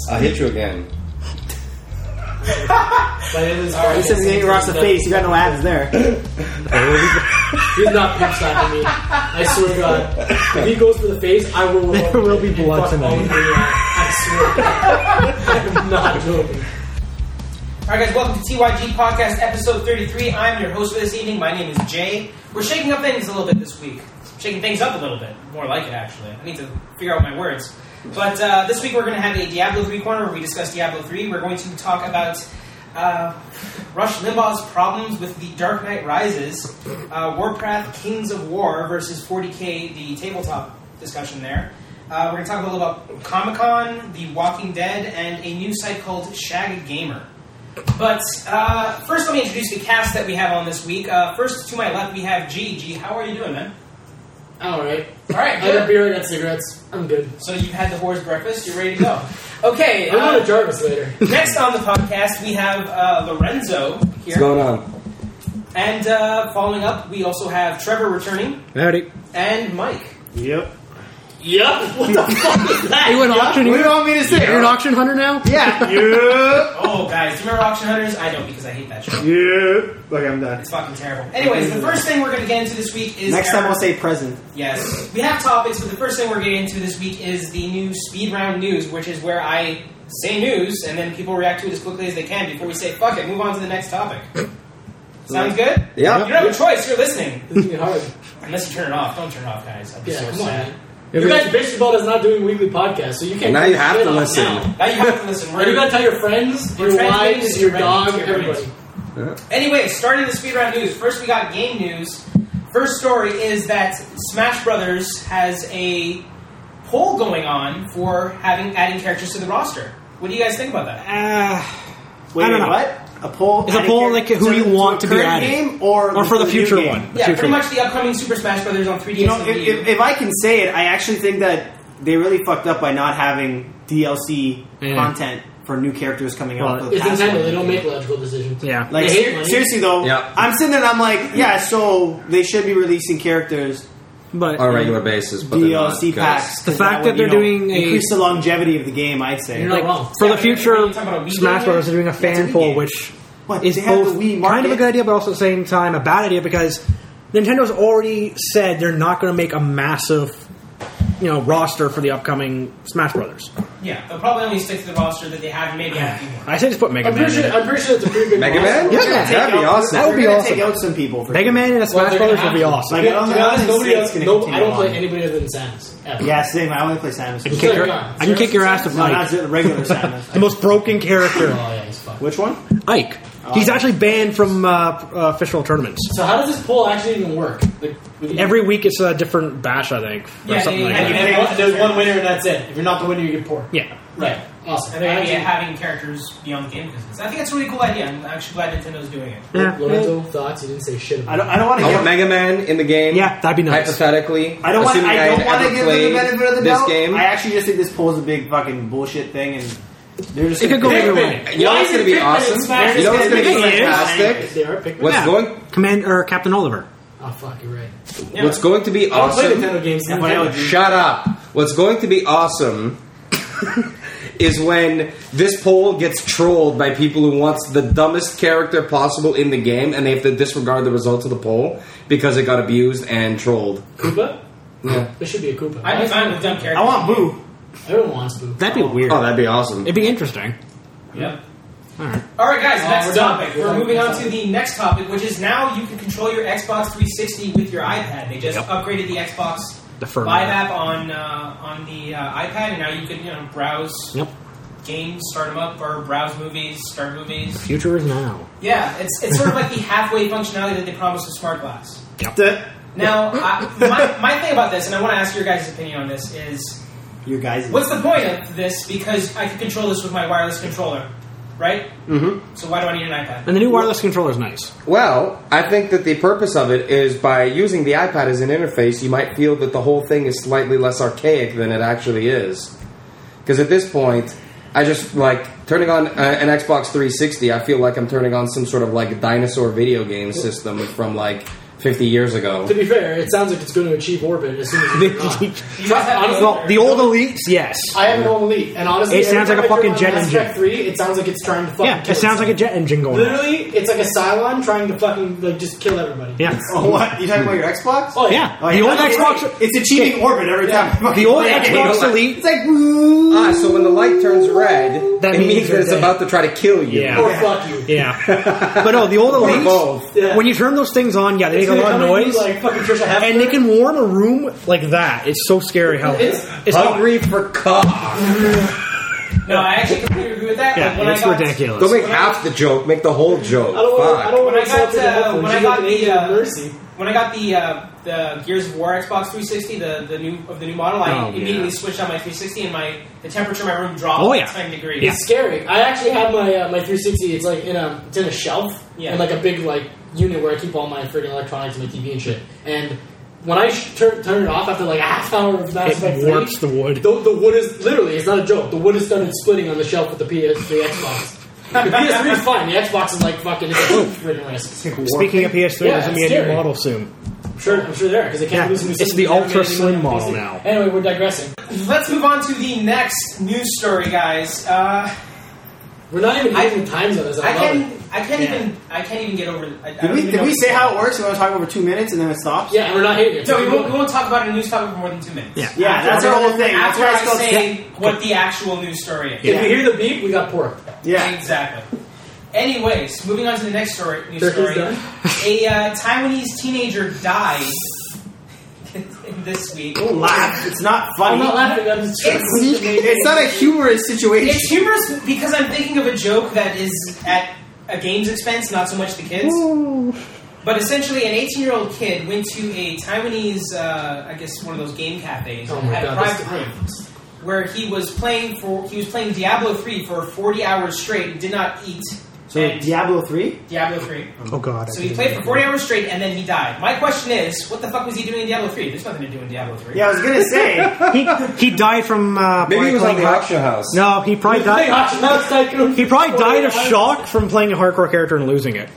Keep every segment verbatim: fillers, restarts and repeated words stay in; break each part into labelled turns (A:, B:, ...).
A: I'll hit you again.
B: Right, he says he ain't rocks the face. You got no abs there.
C: He's not pimp slapping me. I swear to God. If he goes for the face, I will.
D: There will be blood tonight.
C: I swear to God. I'm not joking.
E: Alright guys, welcome to T Y G Podcast episode thirty-three. I'm your host for this evening. My name is Jay. We're shaking up things a little bit this week. Shaking things up a little bit. More like it, actually. I need to figure out my words. But uh, this week we're going to have a Diablo three corner where we discuss Diablo three. We're going to talk about uh, Rush Limbaugh's problems with the Dark Knight Rises, uh, Warcraft Kings of War versus forty K, the tabletop discussion there. Uh, we're going to talk a little about Comic-Con, The Walking Dead, and a new site called Shag Gamer. But uh, first, let me introduce the cast that we have on this week. Uh, first, to my left, we have G. G, how are you doing, man?
C: All right.
E: All right,
C: I got
E: good.
C: beer, I got cigarettes. I'm good.
E: So you've had the whore's breakfast. You're ready to go. Okay.
C: I'm going
E: Uh,
C: to Jarvis later.
E: next on the podcast, we have uh, Lorenzo here.
A: What's going on?
E: And uh, following up, we also have Trevor returning.
D: Howdy.
E: And Mike.
B: Yep.
C: Yup. What the fuck is that?
D: Are you an auction?
B: What do you want me to say?
D: You're an auction hunter now?
B: Yeah. Yeah.
E: Oh, guys, do you remember Auction Hunters? I don't, because I hate that show.
B: Yeah. Okay, I'm done.
E: It's fucking terrible. Anyways, the first thing we're going to get into this week is...
B: Next
E: our-
B: time I'll say present.
E: Yes. We have topics, but the first thing we're getting into this week is the new Speed Round News, which is where I say news, and then people react to it as quickly as they can before we say, fuck it, move on to the next topic. Sounds good?
A: Yeah.
E: You don't have a choice, you're listening.
C: This is hard.
E: Unless you turn it off. Don't turn it off, guys. I'd be
C: Yeah,
E: so
C: come on,
E: sad.
C: man. You guys bitched about us not doing weekly podcasts, so you can't.
A: Now you have
C: shit
A: to
C: on
A: listen.
C: now.
E: Now you have to listen.
C: And you gotta tell your friends,
E: We're
C: your
E: transmitting
C: wives,
E: this
C: your
E: to
C: dog,
E: your
C: everybody.
E: brains. Anyway, starting the speed round news. First, we got game news. First story is that Smash Brothers has a poll going on for having adding characters to the roster. What do you guys think about that?
D: Uh,
B: Wait,
D: I don't
B: wait,
D: know.
B: what? A poll?
D: It's a
B: adding
D: poll
B: char-
D: like who
B: to-
D: you
B: to
D: want
B: a
D: to be
B: current
D: added.
B: game or,
D: Or for the
B: new
D: future
B: game?
D: one. The
E: Yeah,
D: future
E: pretty
D: one.
E: much the upcoming Super Smash Brothers on three D
B: You
E: S
B: know,
E: and
B: if,
E: Wii U.
B: if, if I can say it, I actually think that they really fucked up by not having D L C
D: Yeah.
B: content for new characters coming
D: Well,
B: out. For the
C: It's
B: past
C: Nintendo.
B: one.
C: They don't make logical decisions.
D: Yeah.
B: Like
C: They hate
B: ser-
C: money.
B: seriously though,
A: Yeah.
B: I'm sitting there and I'm like, yeah, so they should be releasing characters
D: But
A: On a regular basis, but
B: D L C
A: they're not, 'cause-
B: packs.
D: The
B: 'cause
D: fact
B: would,
D: that they're
B: you know,
D: doing a-
B: increase the longevity of the game, I'd say.
C: You're not
D: like,
C: wrong.
D: for
E: Yeah,
D: the
E: but
D: future,
E: are you talking about a Wii
D: Smash
E: game
D: Brothers
E: here?
D: are doing a
B: That's a
D: fan
B: Wii
D: poll,
B: game.
D: which
B: What,
D: is
B: they have
D: both
B: the Wii
D: kind of a
B: market?
D: good idea, but also at the same time a bad idea because Nintendo's already said they're not going to make a massive, you know, roster for the upcoming Smash Brothers.
E: Yeah, they'll probably only stick to the roster that they have, maybe add a few more.
D: I say just put Mega
C: I'm
D: Man.
C: pretty
D: in
C: sure.
D: it.
C: I'm pretty sure it's a pretty good.
A: Mega
C: roster.
A: Man?
D: Yeah,
B: They're gonna
A: that'd
B: take
A: be
B: out-
A: awesome.
D: That would be
B: they're gonna
D: awesome.
B: Take out some people. For
D: Mega Man and a
C: Well,
D: Smash
C: they're
D: Brothers
C: gonna
D: would be
C: have to.
D: awesome.
B: Like,
C: To
B: I don't-
C: be
B: I don't
C: honest,
B: think
C: nobody
B: Snake's
C: else.
B: gonna
C: No,
B: continue
C: I don't play
B: on.
C: anybody other than Samus. Ever.
B: Yeah, same. I only play Samus.
D: I can kick your, I can kick your ass to
B: No, not
D: Ike.
B: just regular Samus.
D: The most broken character,
C: Oh yeah, he's fucked.
B: Which one?
D: Ike. He's actually banned from uh, uh, official tournaments.
C: So how does this poll actually even work? Like, with you-
D: Every week it's a different bash, I think, or
E: Yeah,
D: something
E: they-
D: like
C: and,
D: that.
C: and one- there's one winner and that's it. If you're not the winner, you get poor.
D: Yeah.
C: Right. Awesome.
E: And they're going to be
C: Actually,
E: having characters beyond the game business. I think that's a really cool idea. I'm actually glad Nintendo's doing it.
D: Yeah.
C: Lorenzo, thoughts? You didn't say shit about
B: I don't. I don't want to
A: I
B: give.
A: want Mega Man in the game.
D: Yeah, that'd be nice.
A: Hypothetically,
B: I don't want.
A: assuming
B: I don't
A: had
B: want to
A: ever
B: give them the
A: played
B: benefit of the
A: this
B: doubt.
A: game.
B: I actually just think this poll is a big fucking bullshit thing, and they're just.
D: It could go
B: gonna-
D: either
C: Pikmin.
D: way.
A: You know
C: Why
A: what's
C: is
A: going to
C: it
A: be
C: Pikmin
A: awesome?
C: and Smash?
A: You know what's going to be
D: Pikmin is.
A: fantastic?
C: They are Pikmin.
A: What's
D: Yeah.
A: going
D: Command or Captain Oliver.
C: Oh fuck, you're right.
E: Yeah.
A: What's going to be
C: I don't play
A: awesome?
C: Nintendo games.
B: Yeah, but I would-
A: Shut up. What's going to be awesome is when this poll gets trolled by people who wants the dumbest character possible in the game, and they have to disregard the results of the poll because it got abused and trolled.
C: Koopa?
A: Yeah.
C: There should be a Koopa.
E: I'd be fine with dumb characters.
B: I want Boo.
C: Everyone wants Boo.
D: That'd be weird.
A: Oh, that'd be awesome.
D: It'd be interesting.
E: Yep.
D: All right.
E: All right, guys.
C: Oh,
E: Next
C: we're done.
E: topic.
C: We're
E: We're
C: done.
E: moving on
C: We're
E: to the next topic, which is now you can control your Xbox three sixty with your iPad. They just
D: Yep.
E: upgraded the Xbox
D: The firmware.
E: Live app on uh, on the uh, iPad, and now you can you know browse
D: Yep.
E: games, start them up, or browse movies, start movies.
D: Future is now.
E: Yeah, it's it's sort of like the halfway functionality that they promised with Smart Glass.
B: The,
E: Now, I, my, my thing about this, and I want to ask your guys' opinion on this, is
B: you guys.
E: what's the point of this? Because I can control this with my wireless controller, right?
A: Mm-hmm.
E: So why do I need an iPad?
D: And the new wireless controller is nice.
A: Well, I think that the purpose of it is by using the iPad as an interface, you might feel that the whole thing is slightly less archaic than it actually is. Because at this point, I just, like, turning on uh, an Xbox three sixty, I feel like I'm turning on some sort of, like, dinosaur video game system from, like, fifty years ago.
C: To be fair, it sounds like it's going to achieve orbit as soon as it's on.
E: You guys have
C: Honestly,
D: Well, the old elites, yes.
C: I have an old elite, and honestly,
D: It sounds
C: every
D: like a
C: time I
D: fucking
C: turn on
D: jet
C: Mass Effect
D: engine.
C: three, it sounds like it's trying to fucking
D: Yeah,
C: kill
D: it sounds like a
C: itself.
D: jet engine going on.
C: Literally, it's like a Cylon trying to fucking like just kill everybody.
D: Yeah.
B: Oh, what? You talking about your Xbox?
C: Oh
D: Yeah.
B: Oh,
D: The
B: yeah,
D: old
B: it's-
D: Xbox.
B: It's achieving orbit every time.
D: The old
B: Yeah,
D: Xbox
B: it's like-
D: Elite.
B: It's like, woo.
A: Ah, so when the light turns red,
D: That
A: it
D: means
A: means that
D: you're
A: it's
D: dead.
A: about to try to kill you.
D: Yeah.
C: Or fuck you.
D: Yeah. But no, the old
A: Or
D: elites,
A: both.
C: Yeah.
D: when you turn those things on, yeah, they make a
C: It's
D: lot of
C: gonna come at
D: noise.
C: you like fucking Trisha Hefner.
D: And they can warm a room like that. It's so scary how
C: It's-
D: it's hot.
A: Hungry for cock.
E: No, I actually completely agree with that.
D: Yeah,
E: Like, when
D: it's
E: I got,
D: ridiculous.
A: Don't make half the joke, make the whole joke.
C: I don't want to. I
A: Fuck.
C: don't
E: When
C: want
E: I
C: to
E: got,
C: insult
E: uh,
C: Trisha
E: when I
C: She's
E: got
C: like an
E: the,
C: angel of
E: uh,
C: mercy.
E: When I got the uh, the Gears of War Xbox three sixty, the, the new of the new model, I
D: Oh,
E: immediately
D: yeah.
E: switched on my three sixty, and my the temperature in my room dropped
D: Oh, yeah.
E: ten degrees.
D: Yeah.
C: It's scary. I actually have my uh, my three sixty. It's like in a it's in a shelf
E: Yeah.
C: and like a big like unit where I keep all my freaking electronics and my T V and shit. And when I sh- turn turn it off after like a half hour of Mass Effect
D: It
C: three,
D: warps the wood.
C: The, the wood is literally it's not a joke. The wood has started splitting on the shelf with the P S the Xbox. The P S three is fine. The Xbox is like fucking it's a freaking risk.
D: Speaking of P S three,
C: Yeah,
D: there's going to be
C: it's
D: a new
C: scary.
D: model soon.
C: I'm sure I'm sure there because they can't
D: Yeah,
C: lose new
D: it's
C: systems
D: the
C: and
D: ultra
C: everything
D: slim
C: on
D: model
C: P C.
D: now.
C: Anyway, we're digressing.
E: Let's move on to the next news story, guys. Uh,
C: We're not even
E: I-
C: using time zones. I,
E: I
C: love
E: can
C: it.
E: I can't
B: Yeah.
E: even I can't even get over. I, I
B: Did
E: don't
B: we,
E: even
B: did
E: know
B: we
E: what's
B: say
E: going
B: how
E: on.
B: it works? We want to talk over two minutes and then it stops?
C: Yeah, and we're not hating it.
E: No, we
C: keep
E: won't,
C: going.
E: we won't talk about a news topic for more than two minutes.
D: Yeah.
B: Yeah,
E: After-
B: that's our whole thing. That's
E: After
B: why
E: I
B: it's called
E: say
B: yeah.
E: what the actual news story is.
C: If you hear the beep, we got pork.
B: Yeah.
E: Exactly. Anyways, moving on to the next story. News
C: Turkey's
E: story.
C: done?
E: A uh, Taiwanese teenager died this week.
B: Laugh. It's not
C: I'm
B: funny.
C: not laughing. I'm just
E: It's-
B: It's not a humorous situation.
E: It's humorous because I'm thinking of a joke that is at a game's expense, not so much the kids. But essentially, an eighteen-year-old kid went to a Taiwanese, uh, I guess, one of those game cafes,
C: Oh
E: and
C: my
E: had a
C: God,
E: private
C: this-
E: room where he was playing for he was playing Diablo three for forty hours straight, did not eat.
B: So
E: and
B: Diablo three?
E: Diablo three.
D: Oh, God.
E: So he played for forty hours straight, and then he died. My question is, what the fuck was he doing in Diablo three? There's nothing to do in Diablo three.
B: Yeah, I was gonna say.
D: He, he died from. Uh,
A: Maybe he was on
D: playing
A: the
D: hard-
A: auction house.
D: No, he probably
C: Hey,
D: died.
C: Hashimoto's Tycoon.
D: He probably died of shock from playing a hardcore character and losing it.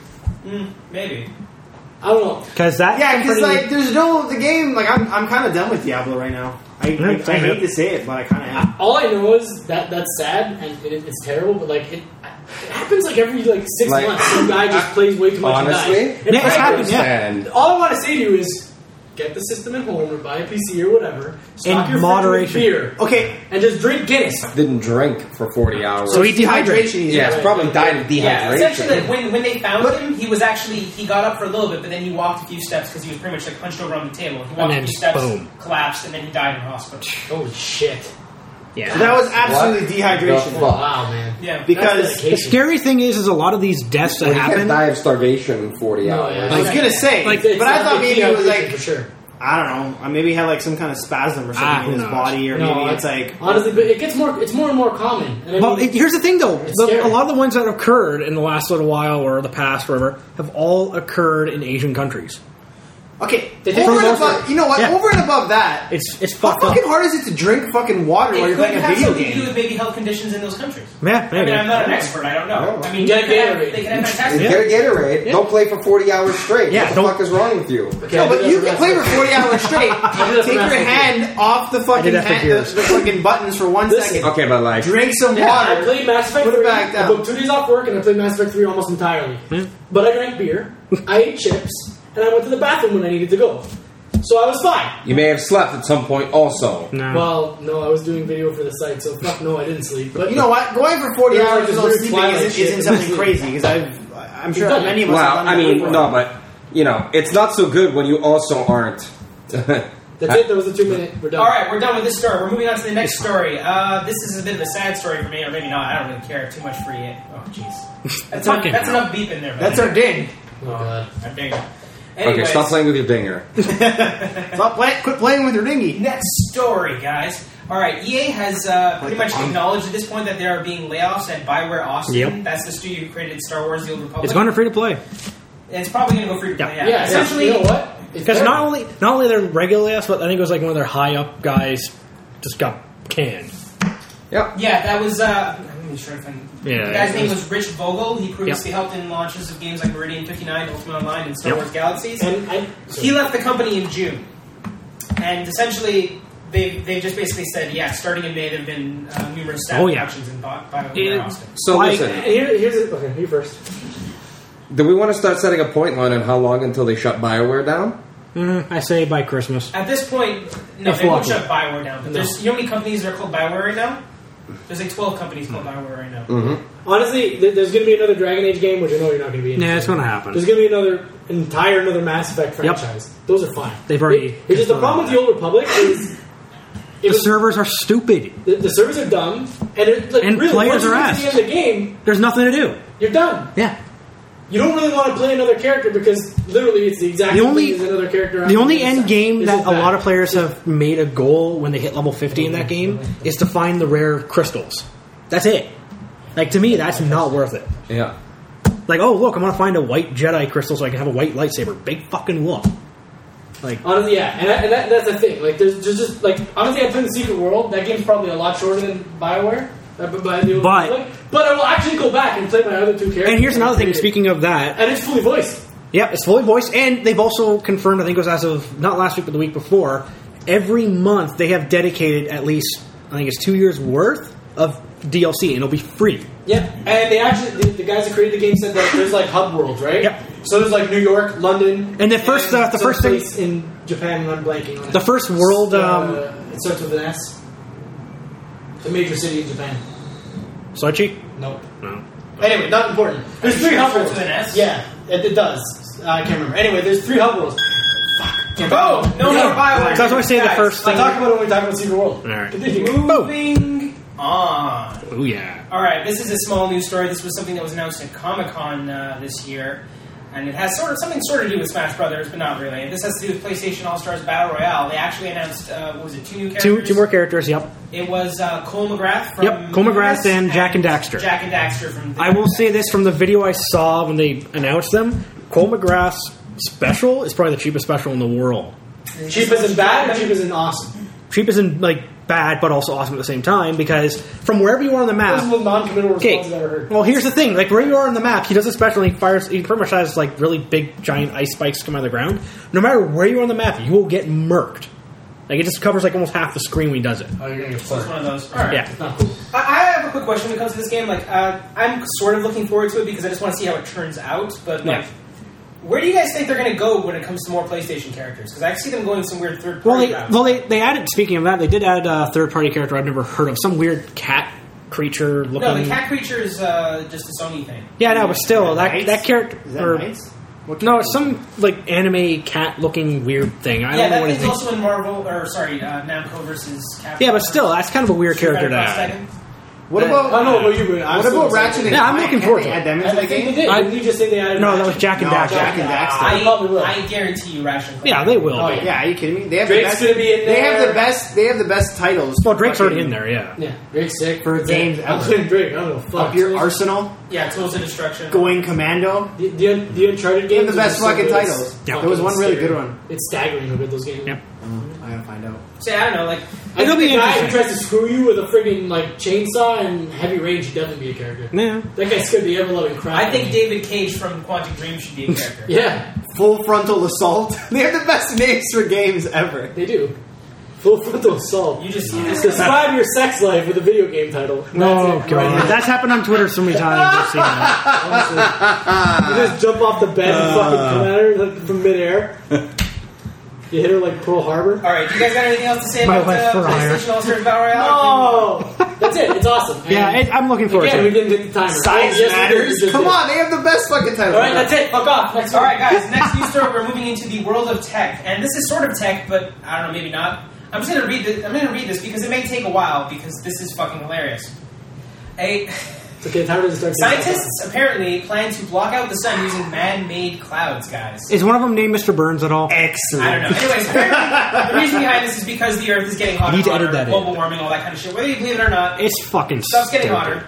E: Maybe.
C: I don't know.
D: Because that.
B: Yeah, because
D: pretty-
B: like, there's no the game. Like, I'm, I'm kind of done with Diablo right now. I,
D: Yeah,
B: I, I
D: same
B: hate
D: here.
B: to say it, but I kind of am.
C: All I know is that that's sad and it, it's terrible, but like it, it happens like every like six
A: Like,
C: months. Some guy just plays way too much
A: honestly?
C: and dies. And
D: Yeah, it's
C: frankly,
D: happened, yeah.
A: And
C: All I want to say to you is get the system at home or buy a P C or whatever. Stock
D: In
C: your
D: moderation.
C: fridge with beer
B: Okay,
C: and just drink Guinness.
A: didn't drink for forty hours.
D: So he dehydrated.
B: dehydration.
A: yeah, it's probably died of
E: Yeah,
A: dehydration.
E: essentially, like, when, when they found him, he was actually, he got up for a little bit, but then he walked a few steps because he was pretty much like hunched over on the table. He walked
D: then
E: a few steps,
D: boom.
E: collapsed, and then he died in hospital.
C: Holy shit!
D: Yeah.
B: That was absolutely
A: What
B: dehydration.
A: the fuck?
C: Wow, man.
E: Yeah.
B: Because
C: That's
D: The
C: dedication.
D: scary thing is, is a lot of these deaths that
A: Well, you can't
D: happen.
A: die of starvation in forty
C: No,
A: hours.
C: yeah.
B: I was gonna say,
D: Like,
C: It's
B: but I
C: not
B: thought
C: the
B: maybe it was
C: dehydration
B: like
C: for sure.
B: I don't know. Maybe he had like some kind of spasm or something
D: Ah,
B: in
D: who
B: his
D: knows?
B: body, or
C: No,
B: maybe it's
C: I-
B: like
C: honestly, but it gets more. It's more and more common. And I
D: Well,
C: mean,
D: it, here's the thing, though.
C: It's
D: The,
C: scary.
D: a lot of the ones that occurred in the last little while or the past, whatever, have all occurred in Asian countries.
B: okay.
C: They take
B: Over and
D: most
B: above,
D: of-
B: you know what?
D: yeah.
B: Over and above that,
D: It's it's
B: how
D: fucked up.
B: fucking hard is it to drink fucking water while
E: It
B: you're
E: could
B: playing a
E: have
B: video
E: something to do
B: game?
E: with maybe health conditions in those countries.
D: Yeah,
E: I
D: maybe.
E: mean, I'm not an expert. I don't know.
A: Yeah.
E: I mean,
C: Get
E: they could have,
C: Gatorade.
E: they could have fantastic.
A: Get a Gatorade. Don't play for forty hours straight.
D: Yeah,
A: what the
D: don't-
A: fuck is wrong with you?
C: Okay,
B: No,
C: I
B: but
C: did
B: you
C: that
B: can
C: for
B: play for
C: Mass
B: forty hours straight.
C: did that for
B: Take
C: Mass
B: your
C: Effect.
B: hand off the fucking
D: that for
B: hand, the,
D: Gears.
B: the fucking buttons for one
C: Listen.
B: second.
A: Okay, but like,
B: Drink some
C: Yeah, I
B: water.
C: played Mass Effect
B: Put it
C: three.
B: back
C: I
B: down.
C: booked two days off work and I played Mass Effect three almost entirely. But I drank beer, I ate chips, and I went to the bathroom when I needed to go. So I was fine.
A: you may have slept at some point also.
D: No.
C: Well, no, I was doing video for the site, so fuck no, I didn't sleep. But
B: You know what? Going for forty
C: There's like
B: hours
C: this
B: without
C: weird
B: sleeping
C: Twilight
B: isn't,
C: shit.
B: isn't something crazy because I've I'm sure
C: done it.
B: many of us.
A: Well,
B: have done
A: I
B: that
A: mean,
B: before.
A: no, but you know, it's not so good when you also aren't.
C: that's it. That was the two minute. We're done.
E: All right, we're done with this story. We're moving on to the next story. Uh, this is a bit of a sad story for me, or maybe not. I don't really care too much for you. Oh, jeez. That's, enough,
D: Fucking
E: that's
D: hell.
E: enough beep in there.
B: That's
E: buddy.
B: our ding.
C: Oh god.
E: I'm digging.
A: Okay,
E: Anyways,
A: stop playing with your dinger.
B: Stop play, quit playing with your dinghy.
E: Next story, guys. All right, E A has uh, pretty much acknowledged at this point that there are being layoffs at Bioware Austin.
D: Yep.
E: That's the studio who created Star Wars: The Old Republic.
D: It's going to free to play.
E: And it's probably going to go free to play.
D: Yeah.
E: Yeah.
C: Yeah,
E: Essentially,
C: you know what? It's
D: Because
C: there.
D: not only not only they're regular layoffs, but I think it was like one of their high up guys just got canned.
A: Yep.
E: yeah, that was. Uh, just trying to find.
D: Yeah,
E: the guy's
D: it
E: name
D: was-
E: was Rich Vogel. He previously helped in launches of games like Meridian fifty-nine, Ultimate Online, and Star
D: Yep.
E: Wars Galaxies.
C: And I,
E: He left the company in June, and essentially they they just basically said, yeah, starting in May there have been uh, numerous staff
D: Oh, yeah.
E: reductions in Bio- BioWare
D: Yeah.
E: Austin.
A: So
D: Like-
A: listen,
C: here, here's it. Okay, you first.
A: do we want to start setting a point line on how long until they shut BioWare down?
D: Mm, I say by Christmas.
E: At this point, no,
D: If
E: they won't
D: lucky.
E: shut Bioware down. But
C: No.
E: there's, you know how many companies are called Bioware right now? There's like twelve companies called Bioware right now.
A: Mm-hmm.
C: Honestly, th- there's going to be another Dragon Age game, which I know you're not going to be in.
D: Yeah, it's going to happen.
C: There's going to be another entire another Mass Effect
D: Yep.
C: franchise. Those are fine.
D: They've already-
C: It- it's just the problem with the Old Republic is it
D: The
C: was,
D: servers are stupid.
C: the, the servers are dumb, and it, like,
D: And
C: really,
D: players
C: once you
D: are
C: get to
D: ass.
C: the end of the game,
D: There's nothing to do.
C: you're done.
D: Yeah.
C: You don't really want to play another character because literally it's the exact
D: The
C: same
D: only-
C: thing as another character.
D: The only
C: after
D: end game
C: This
D: that
C: is
D: a
C: bad.
D: lot of players have made a goal when they hit level fifty in that game is to find the rare crystals. That's it. Like, to me, that's not worth it.
A: Yeah.
D: Like, oh, look, I'm going to find a white Jedi crystal so I can have a white lightsaber. Big fucking whoop. Like,
C: Honestly, yeah, and, that, and that, that's the thing. Like, there's, there's just like honestly, I played the Secret World. That game's probably a lot shorter than Bioware. Uh, but, but, the Old
D: But-
C: Republic. but I will actually go back and play my other two characters.
D: and here's another thing, speaking of that.
C: and it's fully voiced.
D: Yep, it's fully voiced, and they've also confirmed, I think it was as of, not last week, but the week before, every month they have dedicated at least, I think it's two years worth of D L C, and it'll be free.
C: Yeah, and they actually the, the guys that created the game said that there's like hub worlds, right?
D: Yep.
C: So there's like New York, London,
D: And the first, uh, the
C: some
D: first thing-
C: place in Japan, and I'm blanking on it.
D: The first world, um,
C: Uh, it starts with an S. The major city in Japan.
D: Sochi?
C: Nope.
D: No.
C: Anyway, not important. There's
E: Are you
C: three
E: sure it
C: hub
E: starts
C: worlds.
E: with an S?
C: Yeah, it, it does. Uh, I can't remember. Anyway, there's three hub worlds.
E: Oh, no
C: Yeah.
E: more Bioware.
D: So I was going to say the
E: Guys,
D: first
C: I'll
D: thing.
C: talk about it when we talk about Secret World.
D: All right.
C: Continue.
E: Moving on.
D: Oh, yeah.
E: All right, this is a small news story. This was something that was announced at Comic Con uh, this year, and it has sort of something sort of to do with Smash Brothers, but not really. This has to do with PlayStation All Stars Battle Royale. They actually announced uh, what was it, two new characters?
D: Two, two more characters, yep.
E: It was uh, Cole McGrath from
D: Yep, Cole McGrath and Jack and Daxter.
E: Jack and Daxter from. The
D: I will say this from the video I saw when they announced them. Cole McGrath's special is probably the cheapest special in the world.
C: Cheap as in bad or cheap as in awesome?
D: Cheap isn't like bad, but also awesome at the same time because from wherever you are on the
C: That was the
D: map.
C: most non-committal
D: Okay,
C: response I've ever heard.
D: well, here's the thing: like wherever you are on the map, he does a special. And he fires. He pretty much has like really big, giant ice spikes come out of the ground. No matter where you are on the map, you will get murked. Like it just covers like almost half the screen when he does it.
C: Oh, you're gonna get
E: So it's
C: fucked.
E: one of those. All right.
D: Yeah.
C: Not cool.
E: I, I have a quick question when it comes to this game. Like, uh, I'm sort of looking forward to it because I just want to see how it turns out. But like,
D: Yeah.
E: where do you guys think they're going to go when it comes to more PlayStation characters? Because I see them going some weird third party
D: Well, they
E: routes.
D: well they, they added. Speaking of that, they did add a third party character I've never heard of. Some weird cat creature looking.
E: no, the cat creature is uh, just a Sony thing.
D: Yeah, no, but still, that
B: Knights?
D: that character.
B: Is that
D: or-
B: Knights? What
D: No,
B: kind
D: it's some like anime cat looking weird thing. I
E: yeah,
D: don't know
E: that
D: what it
E: thing's
D: is.
E: also in Marvel, or sorry, uh, Namco versus Capcom.
D: Yeah, but still, that's kind of a weird character to
E: Cross
D: add.
E: Tekken.
B: What about?
C: I don't know what you would. I'm
B: What
C: so
B: about
C: excited.
B: Ratchet and
D: Yeah, I'm
B: Clank?
D: looking
B: Can't
D: forward
B: they
D: to
B: add
D: it.
B: them
C: I
B: into the
C: think they
B: game?
C: did.
D: I-
C: Didn't you just say they added?
D: No, that
C: Ratchet?
D: was Jack and
B: No,
D: Daxter.
B: Jack and Daxter.
E: I,
C: They probably will.
E: I guarantee you, Ratchet and Clank.
D: Yeah, they will.
C: Oh, yeah.
B: Yeah, are you kidding me? They have
C: Drake's
B: the best.
C: gonna be in
B: They have
C: there.
B: the best. They have the best titles.
D: Well, Drake's already
B: fucking
D: in there. Yeah.
C: Yeah, Drake's sick
B: For games
C: I'm
B: ever.
C: playing Drake. I don't know. Fuck.
B: Up your arsenal,
E: Yeah, Tools of Destruction.
B: going commando.
C: The, the, the Uncharted
B: They have
C: games
B: the
C: are
B: best
C: so
B: fucking
C: good.
B: titles.
C: It's
D: Yeah.
B: There was one really
C: scary.
B: good one.
C: It's staggering how good those games.
D: Yep.
B: I gotta find out.
E: See, I don't know, like,
C: I
D: It'll
C: think
D: be
C: the guy who
D: interesting.
C: tries to screw you with a friggin' like chainsaw and heavy range should definitely be a character.
D: Yeah.
C: That guy scared the ever loving crap.
E: I
C: out of
E: think
C: me.
E: David Cage from Quantum Dream should be a character.
C: Yeah,
B: Full frontal assault. They have the best names for games ever.
C: they do. Full frontal assault.
E: You just, you just
C: Describe your sex life with a video game title.
D: Oh
C: That's it,
D: god,
C: right now.
D: that's happened on Twitter so many times. I've seen that.
C: Honestly. You just jump off the bed and fucking come at her like, from midair. You hit her like Pearl Harbor.
E: All right, do you guys got anything else to say
D: My
E: about
D: wife
E: uh,
D: for hire.
E: PlayStation All Stars Battle Royale?
C: No, that's it. It's awesome.
D: Yeah,
C: And
D: it, I'm looking forward
C: again,
D: to
C: we
D: it.
C: didn't get the timer.
B: Size
C: Yes, we did.
B: matters.
C: We
B: Come
C: did.
B: on, they have the best fucking titles.
C: All right, that's it. Fuck off. Next
E: All
C: one.
E: right, guys. Next news story. We're moving into the world of tech, and this is sort of tech, but I don't know, maybe not. I'm just gonna read this. I'm gonna read this because it may take a while because this is fucking hilarious. A
C: It's okay. Timer doesn't start.
E: scientists apparently plan to block out the sun using man-made clouds, guys.
D: Is one of them named Mister Burns at all?
B: Excellent.
E: I don't know. Anyways, apparently, the reason behind this is because the Earth is getting hotter,
D: You need to
E: hotter,
D: edit that in.
E: global warming, all that kind of shit. Whether you believe it or not,
D: It's fucking
E: stuff's getting
D: stupid.
E: hotter.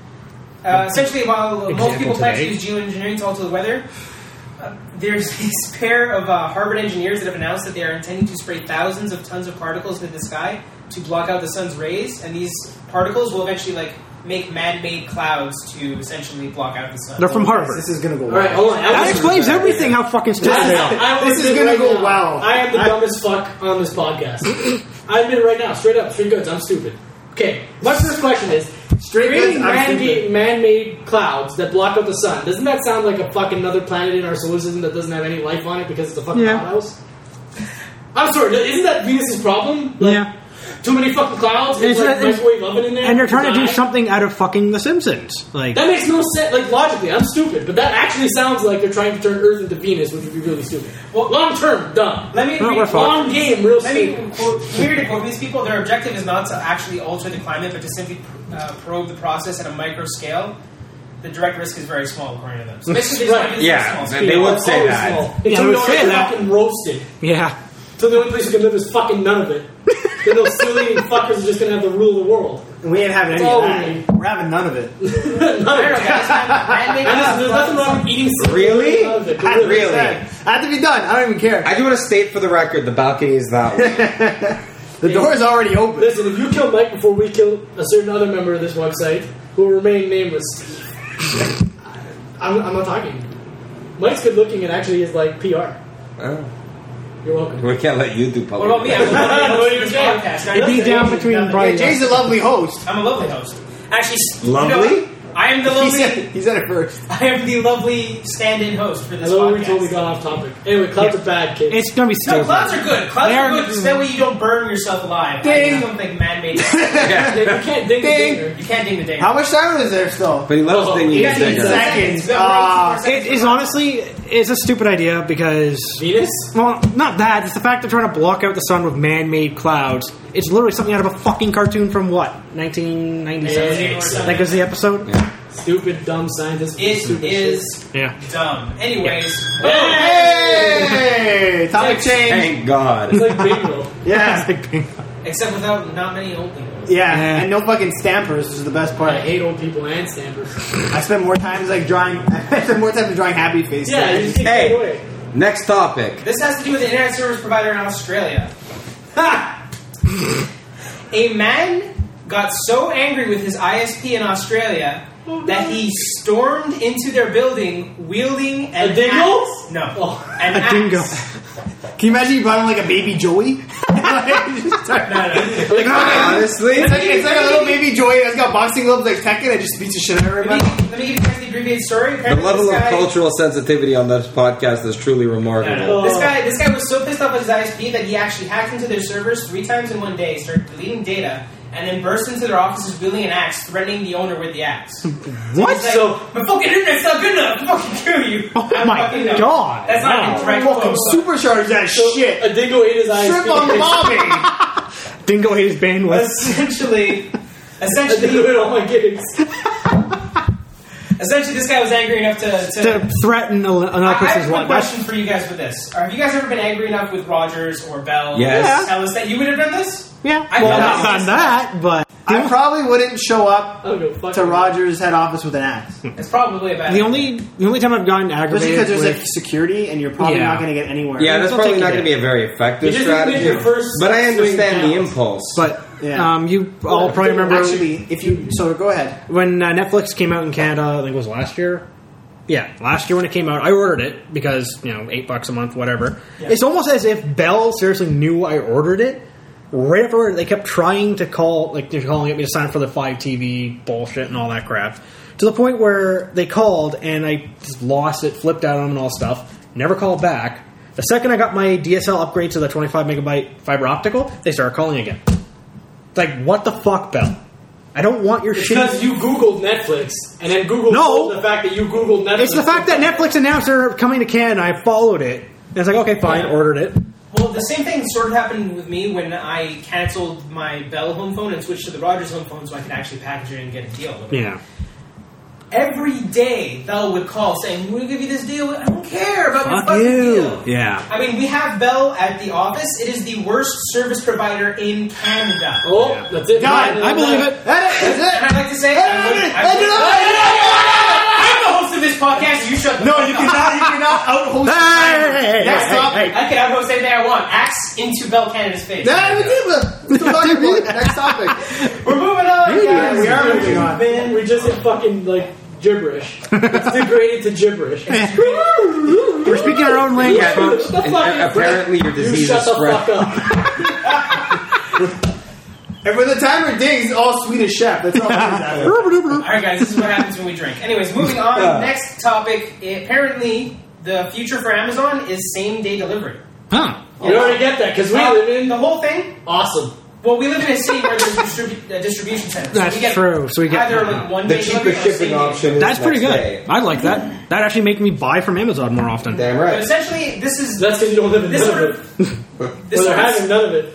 E: Uh, essentially, while most
D: Example
E: people plan to
D: today.
E: use geoengineering to alter the weather, uh, there's this pair of uh, Harvard engineers that have announced that they are intending to spray thousands of tons of particles into the sky to block out the sun's rays, and these particles will eventually like make man-made clouds to essentially block out the sun.
D: They're from Harvard.
B: This is gonna go
C: All right,
B: well.
C: hold on. I
D: That
C: was-
D: explains everything. How fucking stupid they are.
C: I will
B: This is
C: admit
B: gonna
C: right
B: go
C: now,
B: well.
C: I am the
B: I-
C: dumbest fuck on this podcast. I admit it right now, straight up, straight goods. I'm stupid. Okay, my first question is:
B: Straight
C: creating
B: goods, I'm
C: man-made,
B: stupid.
C: man-made clouds that block out the sun. Doesn't that sound like a fucking another planet in our solar system that doesn't have any life on it because it's a fucking
D: Yeah.
C: hothouse? I'm sorry, isn't that Venus's problem? Like,
D: Yeah.
C: Too many fucking clouds. There's
D: It's
C: like
D: not-
C: microwave oven in there.
D: And they're trying to do
C: Die.
D: something out of fucking The Simpsons. Like,
C: That makes no sense. Like logically, I'm stupid, but that actually sounds like they're trying to turn Earth into Venus, which would be really stupid.
E: Well-
C: long term, dumb.
E: Let me
D: No,
E: read-
D: we're fucked.
C: Long game, real
E: Let me
C: stupid.
E: quote, here to quote these people. Their objective is not to actually alter the climate, but to simply uh, probe the process at a micro scale. The direct risk is very small, according to them. So basically,
C: Right.
E: it's
A: Yeah,
E: small
A: they
E: scale.
A: they would
C: It's
A: say
C: always
A: that.
C: small.
D: Yeah,
C: Until
D: I
C: we
D: would say
C: are
D: that.
C: fucking roasted.
D: yeah.
C: Until the only place you can live is fucking none of it. Then those silly fuckers are just gonna have to rule the world.
B: And we ain't having any
C: Oh,
B: of that. We're having none of it.
C: None of
E: I don't know,
C: it.
E: guys. Man-made
C: And there's, there's
E: clouds,
C: nothing wrong with eating cereal.
A: Really?
C: None of it.
B: I
C: Really.
A: Really?
B: I have to be done. I don't even care.
A: I do want to state for the record, the balcony is that way.
B: The door is already open.
C: Listen, if you kill Mike before we kill a certain other member of this website, who will remain nameless, I'm, I'm not talking. Mike's good looking and actually is like P R.
A: Oh.
C: You're welcome.
A: We can't let you do
E: What
A: public.
E: about me? I'm a lovely host for this
C: Yeah.
E: podcast.
D: It'd be down between
B: Yeah,
D: Brian.
B: Jay's a lovely host.
E: I'm a lovely host. Actually, s- you know
A: Lovely?
E: what? I am the
B: He said,
E: lovely.
B: he said it first.
E: I am the lovely stand-in host for
C: I
E: this
C: love we
E: podcast.
C: totally got off topic. Anyway, clouds are bad, kids.
D: It's gonna be
E: No,
D: stupid.
E: clouds are good. Clouds
D: They
E: are
D: are-
E: good because that way you don't burn yourself alive. I
B: Ding.
E: just don't think man-made.
C: Yeah, you can't ding the
B: Ding.
C: dinger.
E: You can't ding the ding.
B: How much time is there still?
A: But he loves
C: Oh,
A: thinking
C: yeah,
A: he's
C: he's
A: bigger.
C: exact-
B: Seconds.
E: No,
B: Ah.
E: we're
D: It is honestly, it's a stupid idea because,
C: Venus?
D: well, not that. It's the fact they're trying to block out the sun with man-made clouds. It's literally something out of a fucking cartoon from what, nineteen ninety-seven?
E: Yeah, or something.
D: Like was the episode?
A: Yeah.
C: Stupid, dumb scientists.
E: It
C: stupid
E: is
D: Yeah.
E: dumb. Anyways,
B: Hey! Topic change.
A: Thank God.
C: shit. It's like bingo.
B: Yeah.
E: except without not many old people.
B: Yeah.
D: Yeah.
B: And no fucking stampers, which is the best part.
C: I hate old people and stampers.
B: I spend more time like drawing. I spend more time drawing happy faces.
C: Yeah, you just take
A: Hey.
C: it away.
A: Next topic.
E: This has to do with the internet service provider in Australia. Ha! A man got so angry with his I S P in Australia that he stormed into their building wielding an
C: A dingo?
E: axe. No,
C: Oh.
E: an
D: A
E: axe.
D: dingo.
B: Can you imagine you brought him like a baby Joey? Like, just start-
E: No, no.
B: Like,
A: Honestly,
B: it's like, it's like a little baby Joey that's got boxing gloves like Tekken and just beats the shit out of
E: Let me,
B: everybody.
E: let me give you guys the abbreviated story.
A: the
E: Apparently
A: level
E: this
A: of
E: guy-
A: cultural sensitivity on this podcast is truly remarkable.
E: This guy, this guy was so pissed off at his I S P that he actually hacked into their servers three times in one day, started deleting data, and then burst into their offices wielding an axe, threatening the owner with the axe.
D: What?
E: He's like,
C: So-
E: my fucking internet's not good enough. I'm fucking kill you.
D: Oh
E: I'm
D: my
E: fucking no.
D: God.
E: That's not
D: Wow.
E: a direct
B: Fucking
E: quote.
B: supercharge that
C: So,
B: shit.
C: A dingo ate his eyes.
B: Shrimp on the mommy.
D: Dingo ate his bandwidth.
E: Essentially,
C: A dingo
E: essentially,
C: ate all my gigs.
E: essentially, this guy was angry enough to. to
D: To threaten a- another
E: I I have
D: person's
E: a
D: life.
E: quick
D: That's
E: question for you guys with this. Have you guys ever been angry enough with Rogers or Bell?
A: Yes.
E: Tell us that you would have done this?
D: yeah.
E: I
D: Well,
E: thought
D: not
E: that
D: on
E: was-
D: that, but
B: I probably wouldn't show up
C: I'll go fuck
B: to
C: you.
B: Rogers' head office with an axe.
E: It's probably a bad
D: the only the only time I've gotten
B: Especially
D: aggravated
B: because there's
D: with
B: like security and you're probably
D: Yeah.
B: not going to get anywhere.
A: Yeah, that's
D: They'll
A: probably
D: take
A: not
D: you
A: going to be a very effective
C: You just made
A: strategy.
C: your first
A: But I
C: swing
A: understand the
C: pounds.
A: impulse.
D: But
B: Yeah.
D: um, you all probably remember
B: Actually, if you so go ahead.
D: when uh, Netflix came out in Canada. I think it was last year. Yeah, last year when it came out, I ordered it because you know eight bucks a month, whatever. It's almost as if Bell seriously knew I ordered it. Right after they kept trying to call, like they're calling it me to sign up for the five T V bullshit and all that crap, to the point where they called and I just lost it, flipped out on them and all stuff. Never called back. The second I got my D S L upgrade to the twenty-five megabyte fiber optical, they started calling again. It's like, what the fuck, Bell? I don't want your shit.
C: Because you Googled Netflix, and then Google
D: No.
C: told the fact that you Googled Netflix.
D: It's the fact that Netflix announced they're coming to Canada. I followed it. And it's like, okay, fine,
E: Yeah.
D: ordered it.
E: Well, the same thing sort of happened with me when I canceled my Bell home phone and switched to the Rogers home phone so I could actually package it and get a deal with it.
D: Yeah.
E: Every day, Bell would call saying, we'll give you this deal. I don't care about your
D: Fuck
E: fucking
D: you.
E: deal.
D: Yeah.
E: I mean, we have Bell at the office. It is the worst service provider in Canada.
C: Oh,
D: Yeah.
C: that's it.
B: God,
D: I believe it.
B: That's
E: And
B: it.
E: I'd like to say, I would, I would,
B: That's it.
E: I'm the host of this podcast. You shut the
B: No,
E: fuck
B: you
E: up.
B: cannot. You cannot.
F: out-host
D: Hey, hey, hey,
F: Next
D: hey,
F: topic.
D: hey,
E: I can outhost anything I want. Axe into Bell Canada's face.
F: Nah, we did it. We're still talking about it. Next topic.
E: We're moving on,
D: Hey,
E: guys.
F: we are moving on.
E: Been-
C: We just hit fucking like gibberish. It's degraded to gibberish.
D: we're speaking our own language,
A: Yeah,
D: folks.
C: the
A: and
C: fuck
A: a-
C: is
A: apparently your
C: You
A: disease
C: shut
A: is
C: the
A: spread.
C: fuck up.
F: And when the timer dings, all Swedish chef. That's all that happens.
E: All right, guys, this is what happens when we drink. Anyways, moving on. Next topic. Apparently, the future for Amazon is same-day delivery.
D: Huh.
C: You already get that because we
E: Uh,
C: live in
E: the whole thing.
C: awesome.
E: Well, we live in a city where there's distribu- uh, distribution centers. So
D: That's
E: we get
D: true. So we get
E: either like one
A: The
E: day delivery
A: cheapest
E: or
A: shipping
E: same day.
A: option is
D: That's pretty
A: next
D: good.
A: day.
D: I like that. That actually makes me buy from Amazon more often.
A: Damn
E: But
A: right.
E: essentially, this is
C: That's because you don't live in
E: this
C: none
E: sort
C: of
E: of
C: it.
E: this
C: Well,
E: sort
C: they're
E: of
C: having none of it.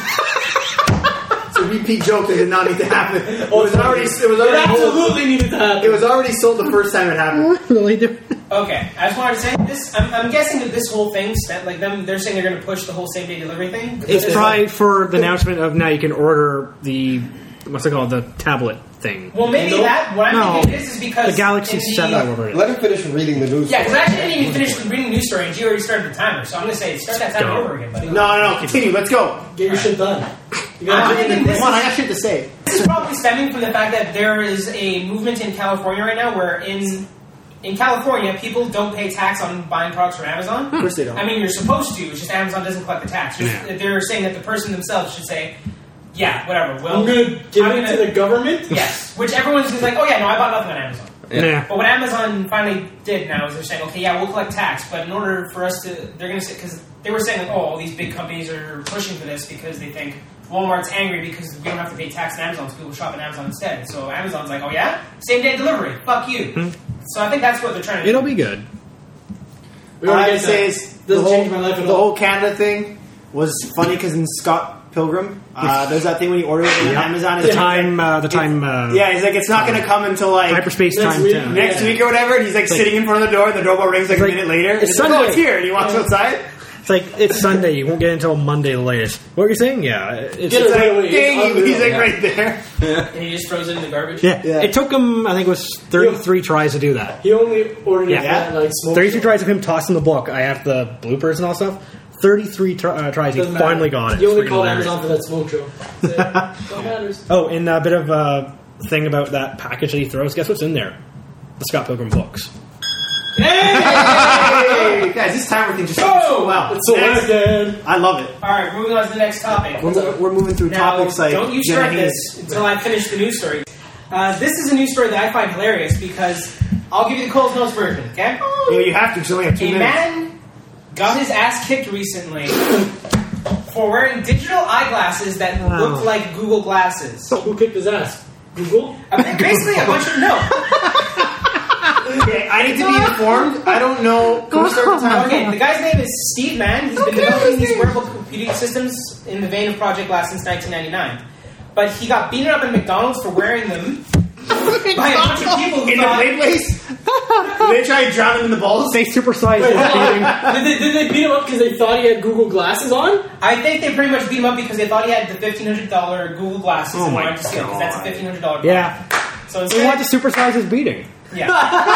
F: It's a repeat joke that did not need to happen. It
C: Oh,
F: was already. It was
C: It
F: already.
C: absolutely needed to happen.
F: It was already sold the first time it happened.
D: Really do.
E: okay. I just wanted to say this. I'm, I'm guessing that this whole thing, like them, they're saying they're going to push the whole same day delivery thing.
D: It's
E: Because-
D: probably for the announcement of now you can order the what's it called, the tablet thing.
E: Well, maybe
C: No.
E: that. What I'm
D: No.
E: thinking is, is because
D: The Galaxy
E: in the-
D: seven, whatever it is.
A: Let him finish reading the news.
E: Yeah, because I
A: story.
E: actually didn't even finish reading the news story, and G already started the timer. So I'm going to say start that timer
D: Go.
E: over again, buddy.
F: No, no, no. Continue. Let's go.
C: Get your shit done. You
E: I'm
C: gotta
E: thinking this
F: Come on, I
E: is,
F: got shit to say.
E: this is probably stemming from the fact that there is a movement in California right now where in in California people don't pay tax on buying products from Amazon.
F: Of course they don't.
E: I mean, you're supposed to. It's just Amazon doesn't collect the tax. Just-
D: Yeah.
E: They're saying that the person themselves should say, "Yeah, whatever." Well,
C: I'm gonna give
E: I'm
C: it
E: gonna-
C: to the government.
E: Yes, which everyone's just like, "Oh yeah, no, I bought nothing on Amazon."
D: Yeah.
E: But what Amazon finally did now is they're saying, okay, yeah, we'll collect tax, but in order for us to, they're going to say, because they were saying, like, oh, all these big companies are pushing for this because they think Walmart's angry because we don't have to pay tax on Amazon, so people shop at Amazon instead. So Amazon's like, oh yeah, same day delivery, fuck you.
D: Hmm.
E: So I think that's what they're trying to
D: It'll
E: do.
D: be good.
C: We
F: All I
C: already
F: can
C: get
F: say
C: that.
F: is the
C: Doesn't
F: whole,
C: change my life at
F: the
C: all.
F: whole Canada thing was funny because in Scott Pilgrim, uh, there's that thing when you order it on
D: Yeah.
F: Amazon.
D: The
F: it's
D: time,
F: like-
D: uh, the time, uh,
F: yeah, he's like, it's not going to come until like
D: hyperspace
C: Next
D: time.
C: week.
D: too.
F: next
C: Yeah.
F: week or whatever. And he's like
D: like-
F: sitting in front of the door, and the doorbell rings like,
D: like,
F: a minute later. And
D: it's
F: he's like, oh,
D: Sunday.
F: it's here. And he walks
C: Yeah.
F: outside.
D: It's like it's Sunday. You won't get it until Monday the latest. What were you saying? Yeah, it's,
C: Get
F: It's
C: it
F: like,
C: right away.
F: dang
C: It's
F: you. He's like
C: unreal.
F: right there.
E: And he just throws it in the garbage.
D: yeah.
F: Yeah.
D: It took him, I think, it was thirty-three tries to do that.
C: He only ordered
D: Yeah.
C: it at like smoke.
D: thirty-three tries of him tossing the book. I have the bloopers and all stuff. thirty-three tr- uh, tries. He
C: Doesn't matter.
D: finally got it.
C: You only
D: Freaking
C: called
D: hilarious.
C: Amazon for that smoke show. That's it. What matters?
D: Oh, and a bit of a thing about that package that he throws. Guess what's in there? The Scott Pilgrim books.
F: Hey, guys, this timer thing just goes so well.
C: It's so
F: Next.
C: good.
F: I love it.
E: All right, moving on to the next topic.
F: We're, we're moving through
E: Now,
F: topics like
E: don't you
F: Jenna
E: start
F: Hayes.
E: this until I finish the news story. Uh, this is a news story that I find hilarious because I'll give you the Coles Notes version, okay?
F: You know, you have to. 'Cause you only have two
E: A
F: minutes.
E: man got his ass kicked recently for wearing digital eyeglasses that
D: Wow.
E: looked like Google glasses.
C: Who kicked his ass? Google?
E: I mean, basically, a bunch of no.
F: Okay, I need to be informed. I don't know. Can we start the time?
E: Okay, the guy's name is Steve Mann. He's been developing these wearable computing systems in the vein of Project Glass since nineteen ninety-nine. But he got beaten up at McDonald's for wearing them by a bunch of people who
F: In the
E: thought.
F: play place? Did they try to drown him in the balls?
D: They supersized
C: Wait,
D: his
C: hold
D: beating.
C: on. Did they, did they beat him up because they thought he had Google glasses on?
E: I think they pretty much beat him up because they thought he had the fifteen hundred dollars Google glasses
D: Oh
E: and
D: my
E: wanted to steal because that's a
D: God.
E: fifteen hundred dollars.
D: Yeah.
E: So
D: He
E: instead,
D: wanted to supersize his beating.
E: yeah.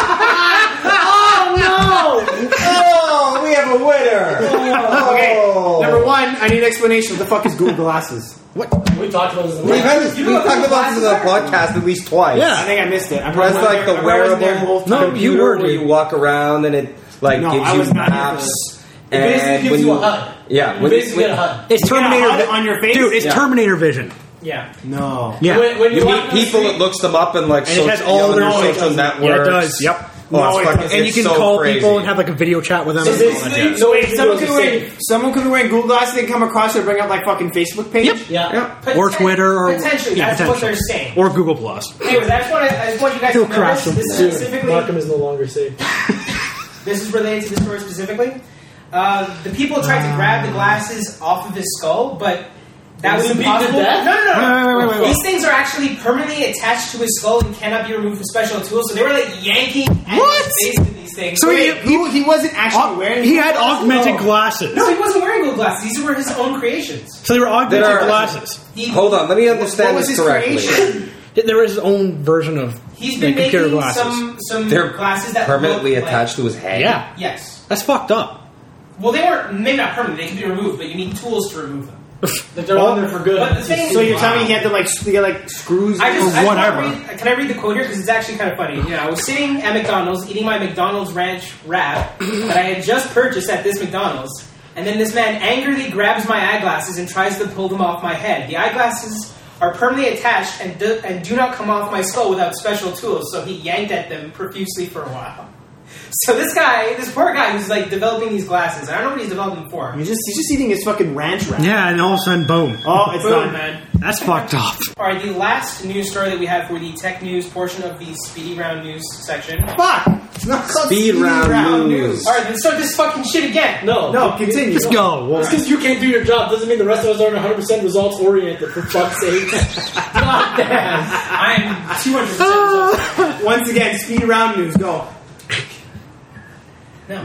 C: Oh no!
A: Oh, we have a winner.
F: Okay,
A: Oh.
F: number one, I need an explanation. What the fuck is Google Glasses?
C: We talked about this. in the
A: We've,
C: last-
A: had this,
E: You
A: we've
E: know what
A: talked
E: Google
A: about this in the
E: glasses
A: podcast at least twice.
D: Yeah.
F: I think I missed it. I
A: That's
F: probably
A: like the
F: wasn't there- I wasn't there
A: wearable
F: both
D: No,
F: times.
A: computer
D: you were,
A: where you
D: dude.
A: walk around and it like
F: No,
A: gives
F: I
A: you
F: was not here for
A: maps.
F: this.
C: It basically
A: And
C: gives
A: when
C: you
A: you
C: a HUD.
A: yeah,
C: You
A: when,
C: basically
A: when-
C: get a HUD.
D: It's
F: You get a
D: Terminator
F: HUD
D: vi-
F: on your face?
D: dude. It's
A: Yeah.
D: Terminator Vision.
E: Yeah.
F: No.
D: Yeah,
C: When, when
A: you
C: you
A: meet
C: walk down the
A: people,
C: street-
A: it looks them up and like
D: and
A: so,
D: it has all
A: on
D: their
A: their
F: no, it
A: social
F: doesn't.
A: networks.
D: yeah, it does. Yep.
A: Oh,
F: No,
A: it's
F: it
A: fucking,
F: doesn't.
D: And you
A: it's
D: can
A: so
D: call
A: crazy.
D: people and have like a video chat with them.
C: So
D: and all that
C: basically,
D: jazz.
C: no
F: Wait, someone
C: individuals
F: could
C: are
F: wear
C: safe.
F: someone could be wearing Google Glasses. They come across it, bring up like fucking Facebook page.
D: Yep.
C: Yeah.
A: Yeah.
D: Or
E: Poten-
D: Twitter, or
E: potentially.
D: yeah,
E: that's what
D: potentially.
E: they're saying.
D: Or Google Plus.
E: Anyways, I just want to, I just want you guys to
D: He'll
E: know
D: crash
E: this.
D: them.
E: This is
C: Dude,
E: specifically.
C: Markham is no longer safe.
E: This is related to the story specifically. Uh, the people tried to grab the glasses off of his skull, but that
C: Was
E: was
C: he beaten to
E: impossible.
C: death?
E: No, no, no.
D: Wait, wait, wait, wait, wait.
E: These things are actually permanently attached to his skull and cannot be removed with special tools. So they were like yanking at
D: What?
E: his face with these things.
D: So
F: Wait,
D: he,
F: he, he wasn't actually wearing.
D: he had
F: Google Glasses?
D: augmented
F: No.
D: glasses.
E: no, he wasn't wearing Google glasses. These were his own creations.
D: So they were augmented
A: That are-
D: glasses.
E: He,
A: Hold on, let me
F: What
A: understand
F: was
A: this
F: his
A: correctly.
F: creation?
D: There is his own version of
E: He's
D: the
E: been
D: computer
E: making
D: glasses.
E: some some
A: They're
E: glasses that
A: permanently
E: look
A: attached
E: like,
A: to his head.
D: Yeah,
E: Yes.
D: that's fucked up.
E: Well, they weren't maybe not permanent. They can be removed, but you need tools to remove them.
C: Like they're on there for good.
E: But the thing,
F: So you're telling me he had to like s- get like screws?
E: I just,
F: or
E: I just
F: whatever.
E: wanna read, can I read the quote here because it's actually kind of funny. You know, I was sitting at McDonald's eating my McDonald's Ranch wrap that I had just purchased at this McDonald's, and then this man angrily grabs my eyeglasses and tries to pull them off my head. The eyeglasses are permanently attached and do, and do not come off my skull without special tools. So he yanked at them profusely for a while. So this guy, this poor guy, who's like developing these glasses. I don't know what he's developing for.
F: He's just he's just eating his fucking ranch wrap.
D: Yeah, and all of a sudden, boom.
F: Oh, it's
E: Boom,
F: done.
E: man.
D: That's fucked up.
E: All right, the last news story that we have for the tech news portion of the Speedy Round News section.
F: Fuck! It's not called
A: Speed round news.
E: All right, let's start this fucking shit again.
C: No.
F: No, continue.
D: Let's go.
C: Just because you can't do your job doesn't mean the rest of us aren't one hundred percent results oriented, for fuck's sake. God damn.
E: I am two hundred percent.
F: Once again, speed round news. Go.
E: No.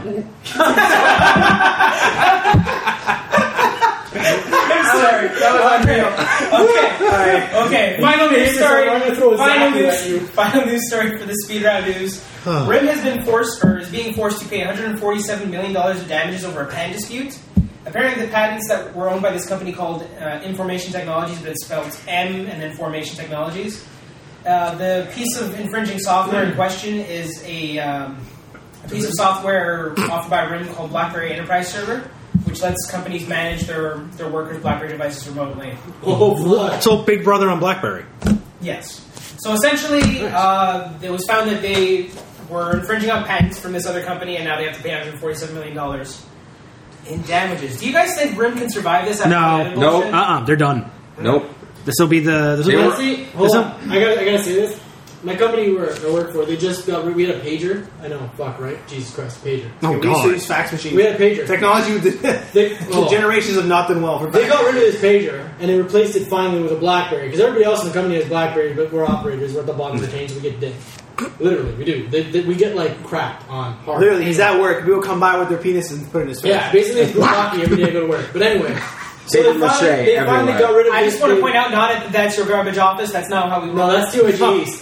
F: Sorry, that was unreal.
E: Okay.
F: All right.
E: Okay. Final news
C: Hey,
E: story.
C: I'm gonna throw a
E: Final
C: Zappy at you.
E: news. Final news story for the Speed Round News. RIM has been forced, or is being forced to pay one hundred forty-seven million dollars of damages over a patent dispute. Apparently, the patents that were owned by this company called uh, Information Technologies, but it's spelled M and then Formation Technologies. Uh, the piece of infringing software in question is a, um, a piece of software offered by RIM called BlackBerry Enterprise Server, which lets companies manage their, their workers' BlackBerry devices remotely.
C: Oh, what?
D: So Big Brother on BlackBerry.
E: Yes. So essentially, uh, it was found that they were infringing on patents from this other company, and now they have to pay one hundred forty-seven million dollars in damages. Do you guys think RIM can survive this? After
D: No,
E: the edit
A: no.
E: bullshit?
D: Uh, uh they're done.
A: Nope.
D: This will be the. This
A: They
D: will be
A: were-
C: See, hold
D: This
C: on. I gotta, I gotta say this. My company where I work for, they just got, we had a pager. I know, fuck, right? Jesus Christ, pager.
D: Oh
F: we used to
D: god.
F: use fax machines.
C: We had a pager.
F: Technology, with the,
C: They,
F: the
C: oh.
F: generations have not done well for
C: They
F: fax.
C: got rid of this pager and they replaced it finally with a BlackBerry because everybody else in the company has BlackBerry, but we're operators. We're at the bottom of the chain, so we get dick. Literally, we do. They, they, we get like crap on hard.
F: Literally, he's at work. People come by with their penis and put it in his face.
C: Yeah, basically it's hockey every day I go to work. But anyway, so
A: Paper
C: they
A: mache
C: finally, they finally
A: everywhere.
C: got rid of
E: I
C: this
E: just want to
C: big-
E: point out, not that that's your garbage office. That's not how we
C: No,
E: roll.
C: that's T O H East.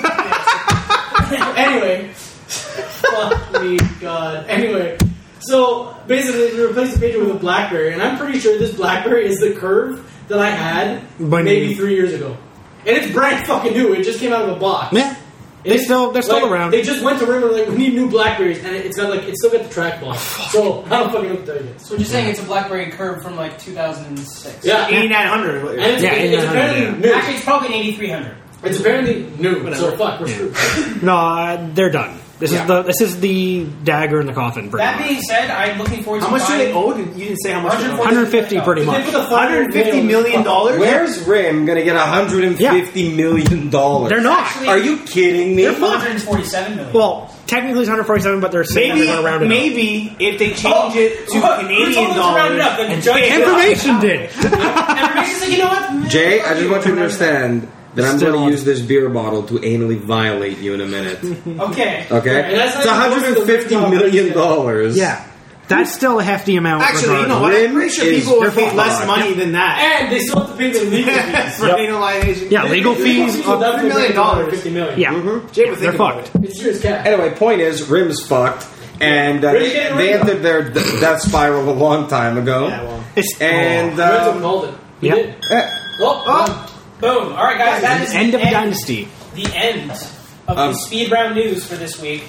C: Anyway, fuck me, God. Anyway, so basically, we replaced the pager with a BlackBerry, and I'm pretty sure this BlackBerry is the curve that I had
D: When-
C: maybe three years ago, and it's brand fucking new. It just came out of a box.
D: Yeah. They
C: It's-
D: still they're still
C: like,
D: around.
C: They just went to Rim and were like, we need new Blackberries, and it's got like it's still got the trackball. So I don't fucking know what to tell you.
E: So you're saying it's a BlackBerry Curve from like two thousand six?
C: Yeah,
F: eighty-nine hundred.
C: and it's,
D: Yeah,
C: it's, it's apparently
D: yeah.
C: new.
E: Actually, it's probably an eighty-three hundred.
C: It's apparently new. So fuck, we're screwed.
D: No, uh, they're done. This
C: Yeah.
D: is the this is the dagger in the coffin. Pretty
E: That
D: much.
E: being said, I'm looking forward to
F: How much do
E: buying
F: they owe? You didn't say how much. they owe.
D: one hundred fifty pretty
C: They
D: much.
C: put the
F: one hundred fifty million dollars.
A: Where's RIM going to get one hundred fifty million dollars?
D: They're not.
E: Actually-
A: Are you kidding me?
D: They're
E: one hundred forty-seven million.
D: Well, technically it's one hundred forty-seven, but they're saying
F: Maybe,
D: they're going to round it up.
F: maybe if they change
E: Oh,
F: it to
E: look, who
F: Canadian
E: told them to
F: dollars.
E: round it up? The
F: and
E: judge-
F: pay it
D: Information did.
E: Everybody's like, you know what?
A: Jay, I just want you to understand that I'm
D: Still
A: going
D: on.
A: to use this beer bottle to anally violate you in a minute.
E: Okay.
A: Okay?
C: And that's
A: It's
C: not
A: one
C: even
A: hundred fifty
C: close to the
A: million
C: original
A: dollars.
D: Yeah, that's still a hefty amount.
F: Actually, you know
D: regardless.
F: what? I'm pretty sure
A: Rim
F: people would
A: is-
F: pay
A: they're
F: less
A: fucked.
F: money than that.
C: And they still have to pay the legal fees.
F: For analization.
D: Yeah, legal fees.
C: People
D: Up,
C: definitely
F: three million
C: pay one hundred
F: dollars.
C: fifty million.
D: yeah,
F: Jay would
D: they're
F: think about
D: fucked.
C: It's serious cash.
A: Anyway, point is, Rim's fucked. And uh,
C: Rim's
A: they,
C: getting
A: they
C: rid of
A: entered their d- death spiral a long time ago.
F: Yeah, well.
D: It's
A: And
C: Lorenzo
A: um,
C: called it. He
D: yeah.
C: did.
A: eh,
C: Oh, oh.
E: Boom. All right, guys. That is
D: end
E: the
D: of a dynasty.
E: The end of
A: Um,
E: the Speed Round News for this week.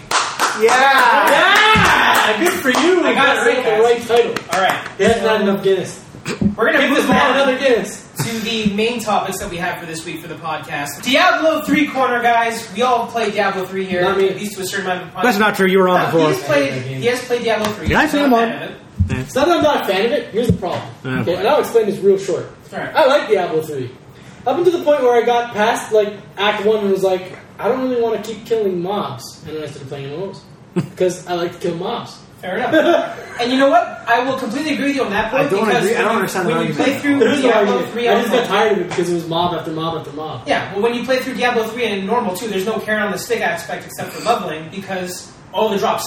F: Yeah.
C: Yeah! Good for you.
E: I got it right,
C: the
E: guys.
C: right title.
E: All right.
C: That's not
E: So
C: enough Guinness.
E: we're going to
C: Give
E: move
C: this man
E: on
C: another Guinness.
E: to the main topics that we have for this week for the podcast. Diablo three corner, guys. We all played Diablo three here,
C: Not me.
E: at least to a certain amount of
D: That's not true. You were on
E: No, he
D: before.
E: has played.
C: that game.
E: He has played Diablo three.
D: Yeah, I
E: He's
D: see
E: not
D: him
E: a
D: on.
E: fan of it.
C: It's not that I'm not a fan of it. Here's the problem.
D: Yeah.
C: Okay, and I'll explain this real short.
E: All right.
C: I like Diablo three. Up until the point where I got past like Act one and was like, I don't really want to keep killing mobs, and then I started playing M M Os because I like to kill mobs.
E: Fair enough. And you know what? I will completely agree with you on that point.
F: I don't
E: because
F: agree- I don't
E: when you-
F: understand the
E: when you
F: argument.
E: play through
C: There's no
E: Diablo
C: argument.
E: three.
C: I
E: on
C: just got
E: normal-
C: tired of it because it was mob after mob after mob.
E: Yeah, well, when you play through Diablo three and in normal too, there's no carrot on the stick aspect except for leveling because all the drops suck.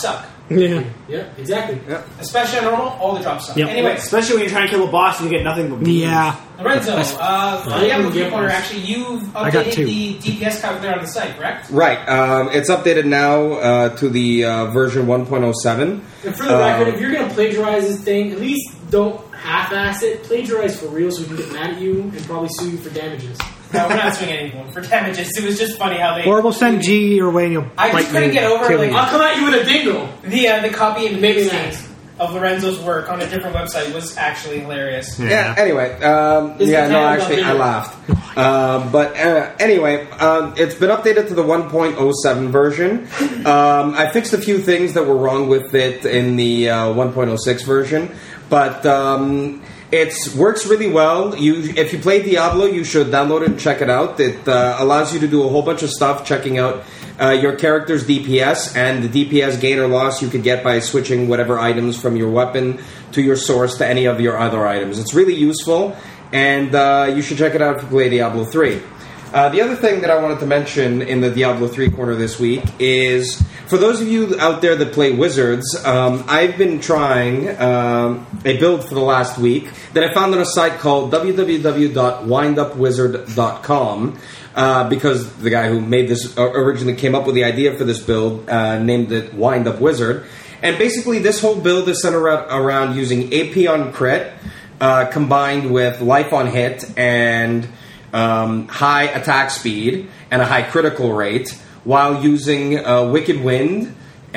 D: Yeah.
C: Yeah, exactly.
E: Especially on normal, all the drops suck.
D: Yep.
E: Anyway,
B: Especially when you're trying to kill a boss and you get nothing but
D: Yeah.
E: Lorenzo,
D: That's-
E: uh, for
C: I
E: the
C: didn't
E: Diablo
C: get
E: three corner,
C: one.
E: actually, you've
D: I got
E: updated
D: two.
E: the D P S calculator on the site, correct?
A: Right. Um, it's updated now uh, to the uh, version one point oh seven.
C: And for the record,
A: Um,
C: if you're gonna plagiarize this thing, at least don't half-ass it. Plagiarize for real, so we can get mad at you and probably sue you for damages.
E: No, we're not suing anyone for damages. It was just funny how they.
D: Or we'll send G your way and you'll
E: I just
D: bite
E: couldn't
D: me
E: get
D: and
E: over,
D: kill
E: like,
D: you.
C: I'll come at you with a dingo.
E: The uh, the copy and
C: Maybe
E: pasting of Lorenzo's work on a different website was actually hilarious.
A: Yeah. Anyway, um,
C: Is
A: yeah,
C: it
A: no,
C: kind of
A: actually, I
C: updated?
A: laughed. Uh, but uh, anyway, um, it's been updated to the one point oh seven version. Um, I fixed a few things that were wrong with it in the uh, one point oh six version, but um, it works really well. You, if you play Diablo, you should download it and check it out. It uh, allows you to do a whole bunch of stuff, checking out uh, your character's D P S and the D P S gain or loss you could get by switching whatever items from your weapon to your source to any of your other items. It's really useful, and uh, you should check it out if you play Diablo three. Uh, the other thing that I wanted to mention in the Diablo three corner this week is, for those of you out there that play Wizards, um, I've been trying um, a build for the last week that I found on a site called w w w dot wind up wizard dot com. Uh, because the guy who made this uh, originally came up with the idea for this build, uh, named it Wind Up Wizard. And basically this whole build is centered around, around using A P on crit, uh, combined with life on hit and um, high attack speed and a high critical rate, while using uh, Wicked Wind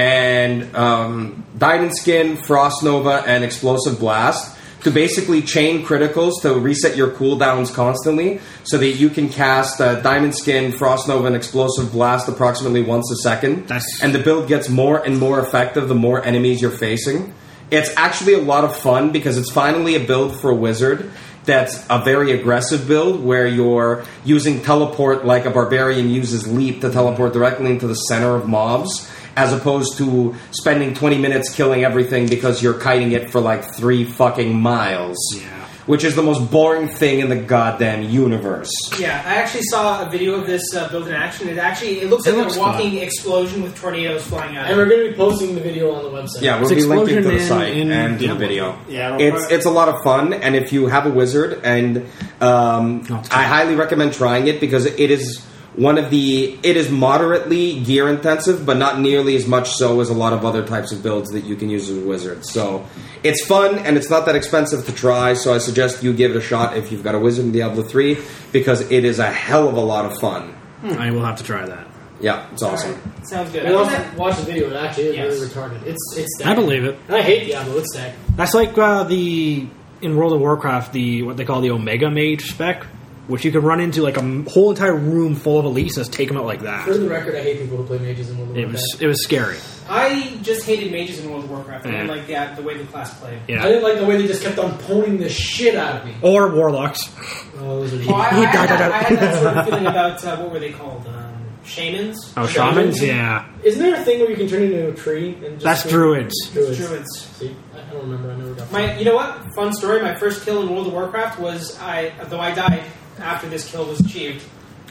A: and um, Diamond Skin, Frost Nova, and Explosive Blast to basically chain criticals to reset your cooldowns constantly, so that you can cast uh, Diamond Skin, Frost Nova, and Explosive Blast approximately once a second.
D: That's-
A: And the build gets more and more effective the more enemies you're facing. It's actually a lot of fun because it's finally a build for a wizard that's a very aggressive build where you're using teleport like a barbarian uses leap to teleport directly into the center of mobs, as opposed to spending twenty minutes killing everything because you're kiting it for like three fucking miles.
D: Yeah.
A: Which is the most boring thing in the goddamn universe.
E: Yeah, I actually saw a video of this uh, build in action. It actually it looks
D: It
E: like
D: looks
E: a walking explosion with tornadoes flying out.
C: And we're going to be posting the video on the website.
A: Yeah, we'll
D: It's
A: be linking to
D: Explosion
A: the
D: Man
A: site
D: in
A: and to the
D: Diablo.
A: video.
B: Yeah,
A: it's it's a lot of fun, and if you have a wizard, and um,
D: Oh, it's
A: I highly recommend trying it because it is one of the it is moderately gear intensive, but not nearly as much so as a lot of other types of builds that you can use as a wizard. So it's fun, and it's not that expensive to try. So I suggest you give it a shot if you've got a wizard in Diablo three, because it is a hell of a lot of fun.
D: I will have to try that.
A: Yeah, it's awesome.
E: Alright, sounds good.
C: And
E: I
C: also
E: think that-
C: watch the video. It actually is
E: Yes.
C: really retarded. It's it's.
D: I believe it.
C: And I hate Diablo. It's stacked.
D: That's like uh, the in World of Warcraft, the what they call the Omega Mage spec, which you could run into like a m- whole entire room full of elites and just take them out like
C: For
D: that.
C: the record, I hate people who play mages in World of
D: It
C: Warcraft.
D: was it was scary.
E: I just hated mages in World of Warcraft. I didn't
D: Yeah.
E: like the, uh, the way the class played.
C: I
D: Yeah.
C: didn't like the way they just kept on poning the shit out of me.
D: Or warlocks.
C: Oh, those are
E: Well, I, I,
D: He
E: had
D: died,
E: that,
D: died,
E: I
D: died.
E: had that sort of feeling about, uh, what were they called? Um, shamans?
D: Oh,
C: Shamans?
D: shamans. Yeah,
C: Isn't there a thing where you can turn into a tree and just
D: that's druids.
C: Druids.
E: Druids.
C: See, I I don't remember. I never got.
E: My, you know what? Fun story. My first kill in World of Warcraft was I, though I died after this kill was achieved.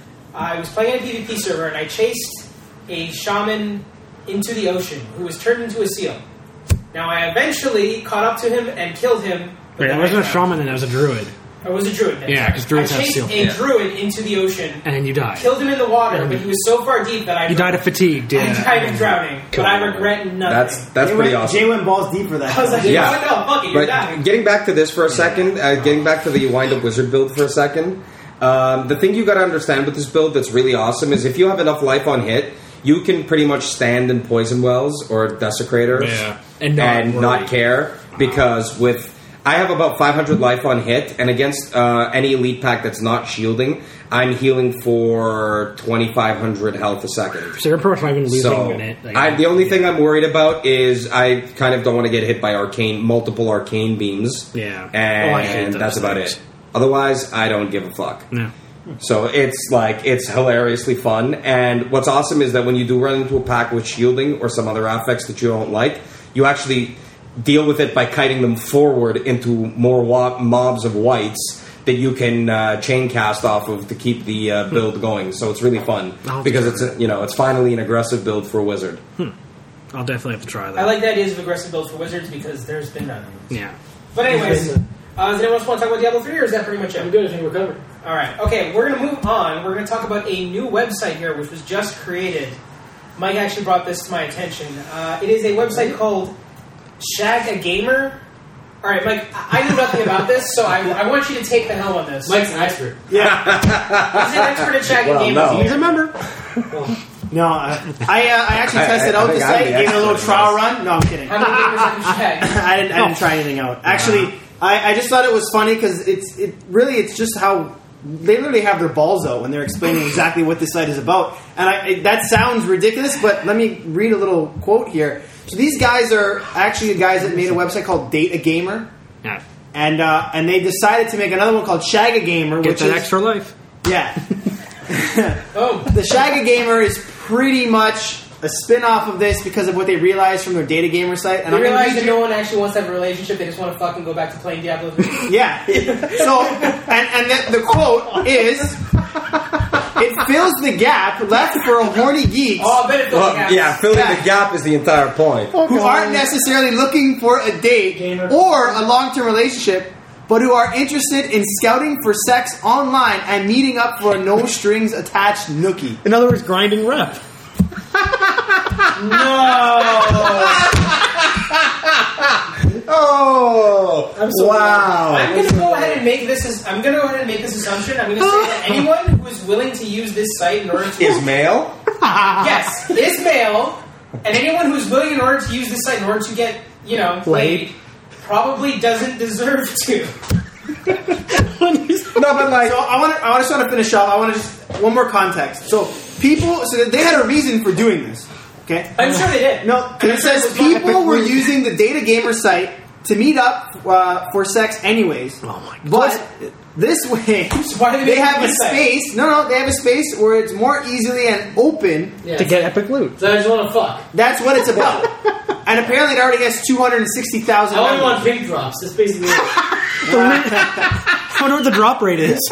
E: I was playing on a PvP server and I chased a shaman into the ocean who was turned into a seal. Now I eventually caught up to him and killed him. but
D: Wait,
E: then
D: that wasn't
E: I
D: a
E: drowned.
D: shaman, then that was a druid,
E: Or was a druid? Then,
D: Yeah,
E: sorry.
D: 'cause druids
E: I
D: have
E: chased
D: seal.
E: a
A: Yeah.
E: druid into the ocean,
D: and then you died.
E: killed him in the water, but he was so far deep that I
D: You died of fatigue.
E: I
D: Yeah.
E: died of drowning, but I regret nothing.
A: That's that's
B: Jay
A: pretty
B: went,
A: awesome.
B: Jay went balls deep for that.
E: I was like,
A: Yeah.
E: yeah. no, fuck it, you're
A: But
E: dying.
A: getting back to this for a second, uh, getting back to the Wind Up Wizard build for a second, um, the thing you got to understand with this build that's really awesome is if you have enough life on hit, you can pretty much stand in poison wells or desecrators
D: Yeah. And not
A: and
D: worry.
A: not care, because with I have about five hundred life on hit, and against uh, any elite pack that's not shielding, I'm healing for twenty-five hundred health a second.
D: So you're pretty much not even losing
A: So,
D: a minute. Like,
A: I, the only thing I'm worried about is I kind of don't want to get hit by arcane, multiple arcane beams.
D: Yeah.
A: And
D: Oh, I hate those
A: that's about
D: things.
A: it. Otherwise, I don't give a fuck.
D: No.
A: So it's like, it's hilariously fun. And what's awesome is that when you do run into a pack with shielding or some other affects that you don't like, you actually deal with it by kiting them forward into more wa- mobs of whites that you can uh, chain cast off of to keep the uh, build going. So it's really fun
D: I'll
A: because
D: try
A: it's a, you know it's finally an aggressive build for a wizard.
D: I'll definitely have to try that.
E: I like the ideas of aggressive builds for wizards because there's been none.
D: Yeah.
E: But anyways, uh, does anyone else want to talk about Diablo three, or is that pretty much it?
C: I'm good. I think we're covered.
E: All right. Okay, we're going to move on. We're going to talk about a new website here, which was just created. Mike actually brought this to my attention. Uh, it is a website called Shag a Gamer. All right, Mike, I I knew nothing about this, so I, I want you to take the helm on this.
C: Mike's an expert.
B: Yeah.
E: He's an expert at Shag a
A: Well,
E: Gamer.
A: no.
D: He's a member.
B: No, I, I, uh, I actually
A: I-
B: tested
A: I- I
B: out the
A: think I'm
B: site,
A: the
B: gave it a little
A: expert.
B: trial run. No, I'm kidding.
E: How many gamers have you shagged?
B: I didn't, I didn't try anything out. Actually, I, I just thought it was funny because it's it really it's just how they literally have their balls out when they're explaining exactly what this site is about. And I, it, that sounds ridiculous, but let me read a little quote here. So these guys are actually the guys that made a website called Date a Gamer,
D: Yeah.
B: and uh, and they decided to make another one called Shag a Gamer,
D: Get
B: which
D: that
B: is
D: extra life.
B: yeah.
E: Oh,
B: The Shag a Gamer is pretty much a spin-off of this because of what they realized from their Data Gamer site. And
E: they
B: I'm gonna
E: realize
B: read
E: that
B: you-
E: no one actually wants to have a relationship. They just want to fucking go back to playing Diablo three.
B: Yeah. So, and, and the, the quote is, "It fills the gap left for horny geeks
E: Oh, I bet it feels
A: Well,
E: like
A: yeah, filling
B: Yeah.
A: the gap is the entire point.
B: who aren't necessarily looking for a date
C: Gamer.
B: or a long-term relationship, but who are interested in scouting for sex online and meeting up for a no-strings-attached nookie."
D: In other words, grinding rep.
A: Oh, wow.
E: I'm going to go ahead and make this. As, I'm going to go ahead and make this assumption. I'm going to say that anyone who is willing to use this site in order to
A: Is male?
E: yes is male, and anyone who's willing in order to use this site in order to get you know played probably doesn't deserve to.
A: No, but like,
B: So I want to. I just want to finish off. I want to just one more context. So people. So they had a reason for doing this. Okay.
E: I'm sure they did.
B: No, 'cause it says people were using the Data Gamer site to meet up uh, for sex, anyways.
D: Oh my god.
B: But this way,
E: why do they
B: they
E: make
B: have a
E: this site?
B: space. No, no, they have a space where it's more easily and open.
C: Yeah.
D: To get epic loot.
C: So I just want to fuck.
B: That's what it's about. And apparently, it already has two hundred and sixty thousand.
C: I only want pink drops. That's basically it.
D: I wonder what the drop rate is.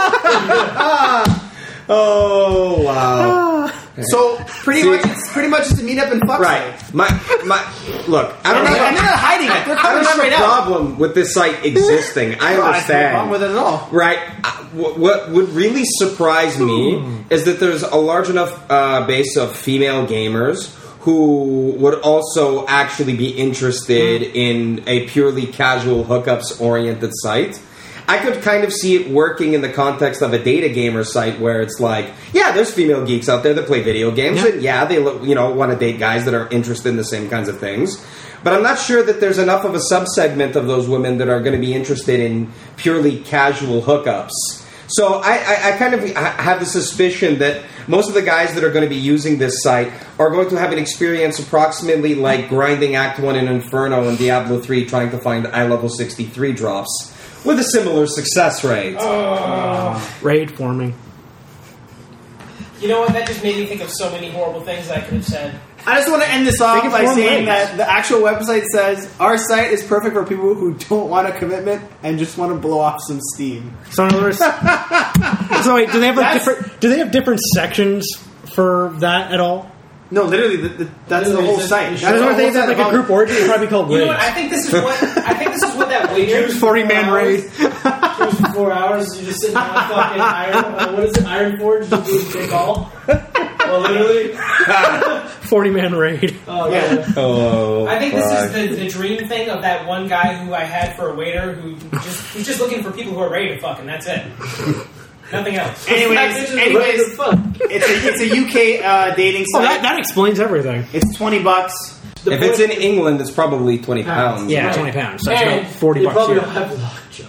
A: oh, wow.
B: So pretty
A: See-
B: much, it's pretty much just a meet up and fuck
A: Right.
B: site.
A: My, my, look, I don't
B: And, they, and they're
A: have,
B: not hiding it. They're
A: I
B: coming
A: don't have
B: straight
A: a
B: out.
A: problem with this site existing. I
B: I have no
A: understand.
B: problem with it at all.
A: Right. Uh, What, what would really surprise me is that there's a large enough uh, base of female gamers who would also actually be interested in a purely casual hookups oriented site. I could kind of see it working in the context of a data gamer site where it's like, yeah, there's female geeks out there that play video games,
D: Yeah.
A: and yeah, they look, you know want to date guys that are interested in the same kinds of things. But I'm not sure that there's enough of a subsegment of those women that are going to be interested in purely casual hookups. So I, I, I kind of I have the suspicion that most of the guys that are going to be using this site are going to have an experience approximately like grinding Act one in Inferno and Diablo three trying to find eye level sixty-three drops with a similar success rate.
D: Raid forming.
E: You know what? That just made me think of so many horrible things I could have said.
B: I just want to end this off
D: Take it
B: by
D: from
B: saying
D: legs.
B: that the actual website says our site is perfect for people who don't want a commitment and just want to blow off some steam.
D: So in other words, so wait, do they have like
B: That's-
D: different? Do they have different sections for that at all?
B: No, literally, the, the, that's the
C: Literally,
B: whole
C: it's-
B: site.
C: it's
B: That's
D: Because
B: the
D: I
B: whole
D: think
B: site
D: that like a
B: about
D: group
B: it.
D: orgy would probably be called
E: You know
D: raids.
E: what? I think this is what I think this is what that waiter.
D: Forty man raid.
C: Goes for four hours. You're just sitting on fucking iron. Uh, what is it? Iron Forge. Just doing big all. Well, literally.
D: Forty man raid.
C: Oh yeah.
A: Oh,
E: I think this
A: fuck.
E: is the, the dream thing of that one guy who I had for a waiter who just who's just looking for people who are ready to fuck, and that's it. Nothing else.
B: Anyways, anyways,
C: fuck.
B: it's a it's a U K uh, dating
D: Oh,
B: site.
D: that, that explains everything.
B: It's twenty bucks.
C: The
A: If it's
C: point-
A: in England, it's probably twenty pounds.
D: Yeah,
C: Right.
D: twenty pounds. So that's
C: and
D: about forty
C: you
D: bucks.
C: probably
D: Here.
C: don't have lockjaw.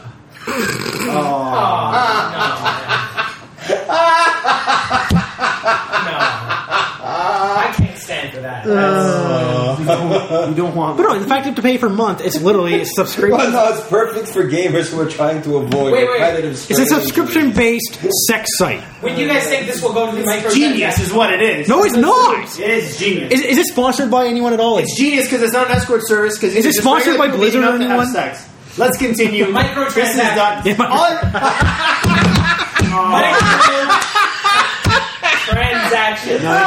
E: No, I can't stand for that.
B: You don't want.
D: But no, the fact you have to pay per month, it's literally a subscription.
A: Well, no, it's perfect for gamers who are trying to avoid
E: Wait, wait.
A: repetitive
D: It's a
A: strain
D: subscription-based sex site.
E: When you guys think this will go to the micro
B: Genius is what it is.
D: No, it's not.
B: It is genius.
D: Is, is it sponsored by anyone at all?
B: It's genius because it's not an escort service. Because
D: Is it sponsored by Blizzard or anyone?
B: Sex. Let's continue.
E: Microtransaction.
B: This is done.
D: Yeah,
B: All I-
E: Transaction. transaction.
B: No, you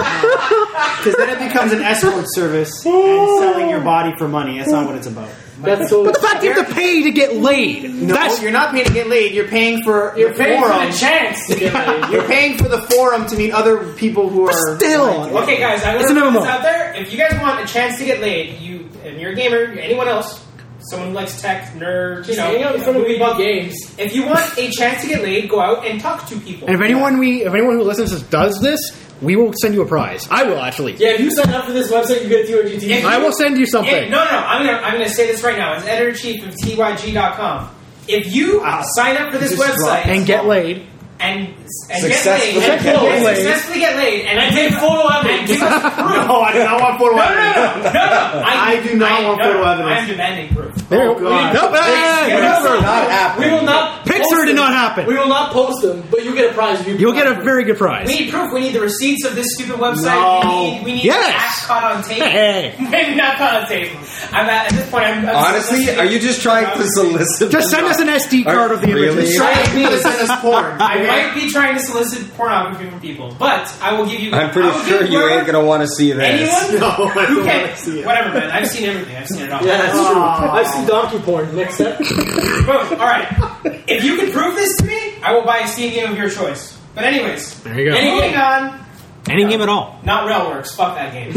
B: can't. Because then it becomes an escort service and selling your body for money. That's not what it's about.
C: That's so.
D: But the fact you have to pay to get laid.
B: No,
D: That's
B: you're not paying to get laid. You're paying for
C: You're
B: the
C: paying
B: forum.
C: for the chance to get laid.
B: You're paying for the forum to meet other people who are
D: still.
E: Okay, guys, I'm
D: It's
E: going to
D: an
E: put
D: M M O.
E: this out there. If you guys want a chance to get laid, you and you're a gamer, anyone else, someone who likes tech, nerd, you
C: Just
E: know,
C: hang out in front of
E: movie
C: video
E: buff,
C: games.
E: if you want a chance to get laid, go out and talk to people.
D: And if anyone we, if anyone who listens to this does this, we will send you a prize. I will actually.
C: Yeah, if you sign up for this website, you get a T Y G T V.
E: If
D: I will send you something.
E: If- no, no, no. I'm gonna, I'm gonna say this right now. As editor in chief of T Y G dot com, if you
B: Wow.
E: sign up for this
B: Just
E: website
D: And get laid.
E: and and
A: Successfully
E: get laid,
D: get
E: and
D: laid.
E: successfully get laid, and,
C: And
E: give
C: take photo
E: and
C: evidence.
E: give us proof.
B: No, I do not want photo
E: No, no, no,
B: evidence.
E: no, no, no.
B: I do not want
E: no,
B: photo
E: no,
B: evidence.
E: I'm demanding proof.
D: There
B: Oh,
D: you go.
B: God.
D: Nope. ah,
E: Give
D: whatever.
E: us
A: Not happening.
C: We will not.
D: Pixar
C: post
D: did
C: them.
D: not happen.
C: We will not post them, but you get a prize. If you
D: You'll get a very good prize.
E: We need proof. We need the receipts of this stupid website.
B: No.
E: We need, we need
D: Yes.
E: ass caught on tape.
D: Hey.
E: Maybe not caught on tape. I'm at, at this point. I'm, I'm
A: Honestly, are you just trying to solicit?
D: Just send us an S D card
A: Are-
D: of the
A: really?
D: images.
B: Try to to send us porn.
E: I might be trying to solicit pornography from people, but I will give you.
A: I'm pretty
E: I will
A: sure
E: give
A: you
E: whoever-
A: ain't gonna want to see this.
E: Anyone
B: No, I
E: who
B: don't
E: can,
B: want to see it.
E: whatever, man. I've seen everything. I've seen it all.
C: Yeah, that's
B: Oh.
C: true. I've seen donkey porn. Next step.
E: Boom. All right. If you can prove this to me, I will buy a Steam game of your choice. But anyways,
D: There you go.
C: Any
E: moving on.
D: Any game at all.
E: Not Railworks. Fuck that game.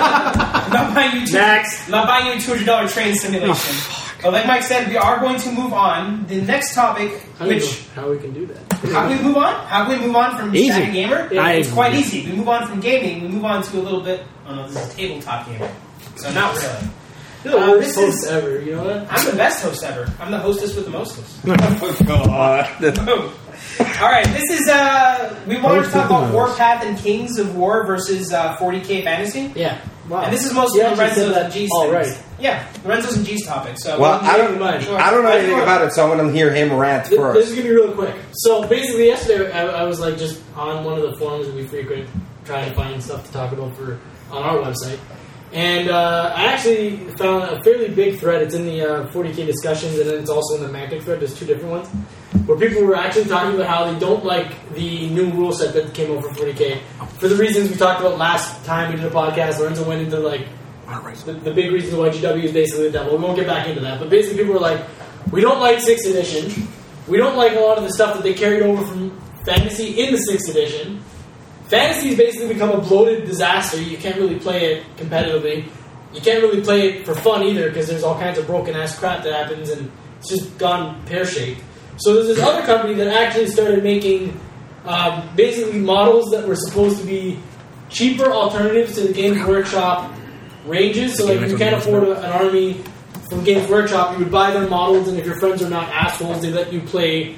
E: I'm not buying you two,
B: Next.
E: I'm not buying you a two hundred dollar train simulation. But like Mike said, we are going to move on. The next topic,
C: I don't know
E: which
C: how we can do that.
E: how can we move on? How can we move on from
D: Easy.
E: Static Gamer?
C: Yeah,
E: it's
D: I-
E: quite easy. We move on from gaming. We move on to a little bit. Oh no, this is tabletop gaming. So not really.
C: You're the
E: Uh,
C: worst
E: this
C: host
E: is-
C: ever. You know that?
E: I'm the best host ever. I'm the hostess with the mostest.
A: Oh, God.
E: Boom. All right, this is uh, we wanted to talk about
D: Hostess.
E: Warpath and Kings of War versus uh, forty K Fantasy.
C: Yeah. Wow.
E: And this is mostly
C: You actually
E: Lorenzo's
C: said that
E: and G's
C: all
E: things.
C: right.
E: Yeah, Lorenzo's and G's topic. So
A: Well, I don't,
C: mind.
A: I don't know
E: Let's
A: anything
E: go.
A: about it, so I want to hear him rant
C: Th- This
A: first.
C: is gonna be real quick. So basically, yesterday I, I was like just on one of the forums that we frequent, trying to find stuff to talk about for on our website, and uh, I actually found a fairly big thread. It's in the uh, forty K discussions, and then it's also in the Mantic thread. There's two different ones where people were actually talking about how they don't like the new rule set that came over for forty K for the reasons we talked about last time we did a podcast. Lorenzo went into like. The, the big reason why G W is basically the devil. We won't get back into that, but basically people were like, we don't like sixth edition. We don't like a lot of the stuff that they carried over from Fantasy in the sixth edition. Fantasy has basically become a bloated disaster. You can't really play it competitively. You can't really play it for fun either because there's all kinds of broken ass crap that happens and it's just gone pear shaped. So there's this other company that actually started making um, basically models that were supposed to be cheaper alternatives to the Games Workshop ranges. So like if you can't afford a, an army from Games Workshop, you would buy their models, and if your friends are not assholes, they let you play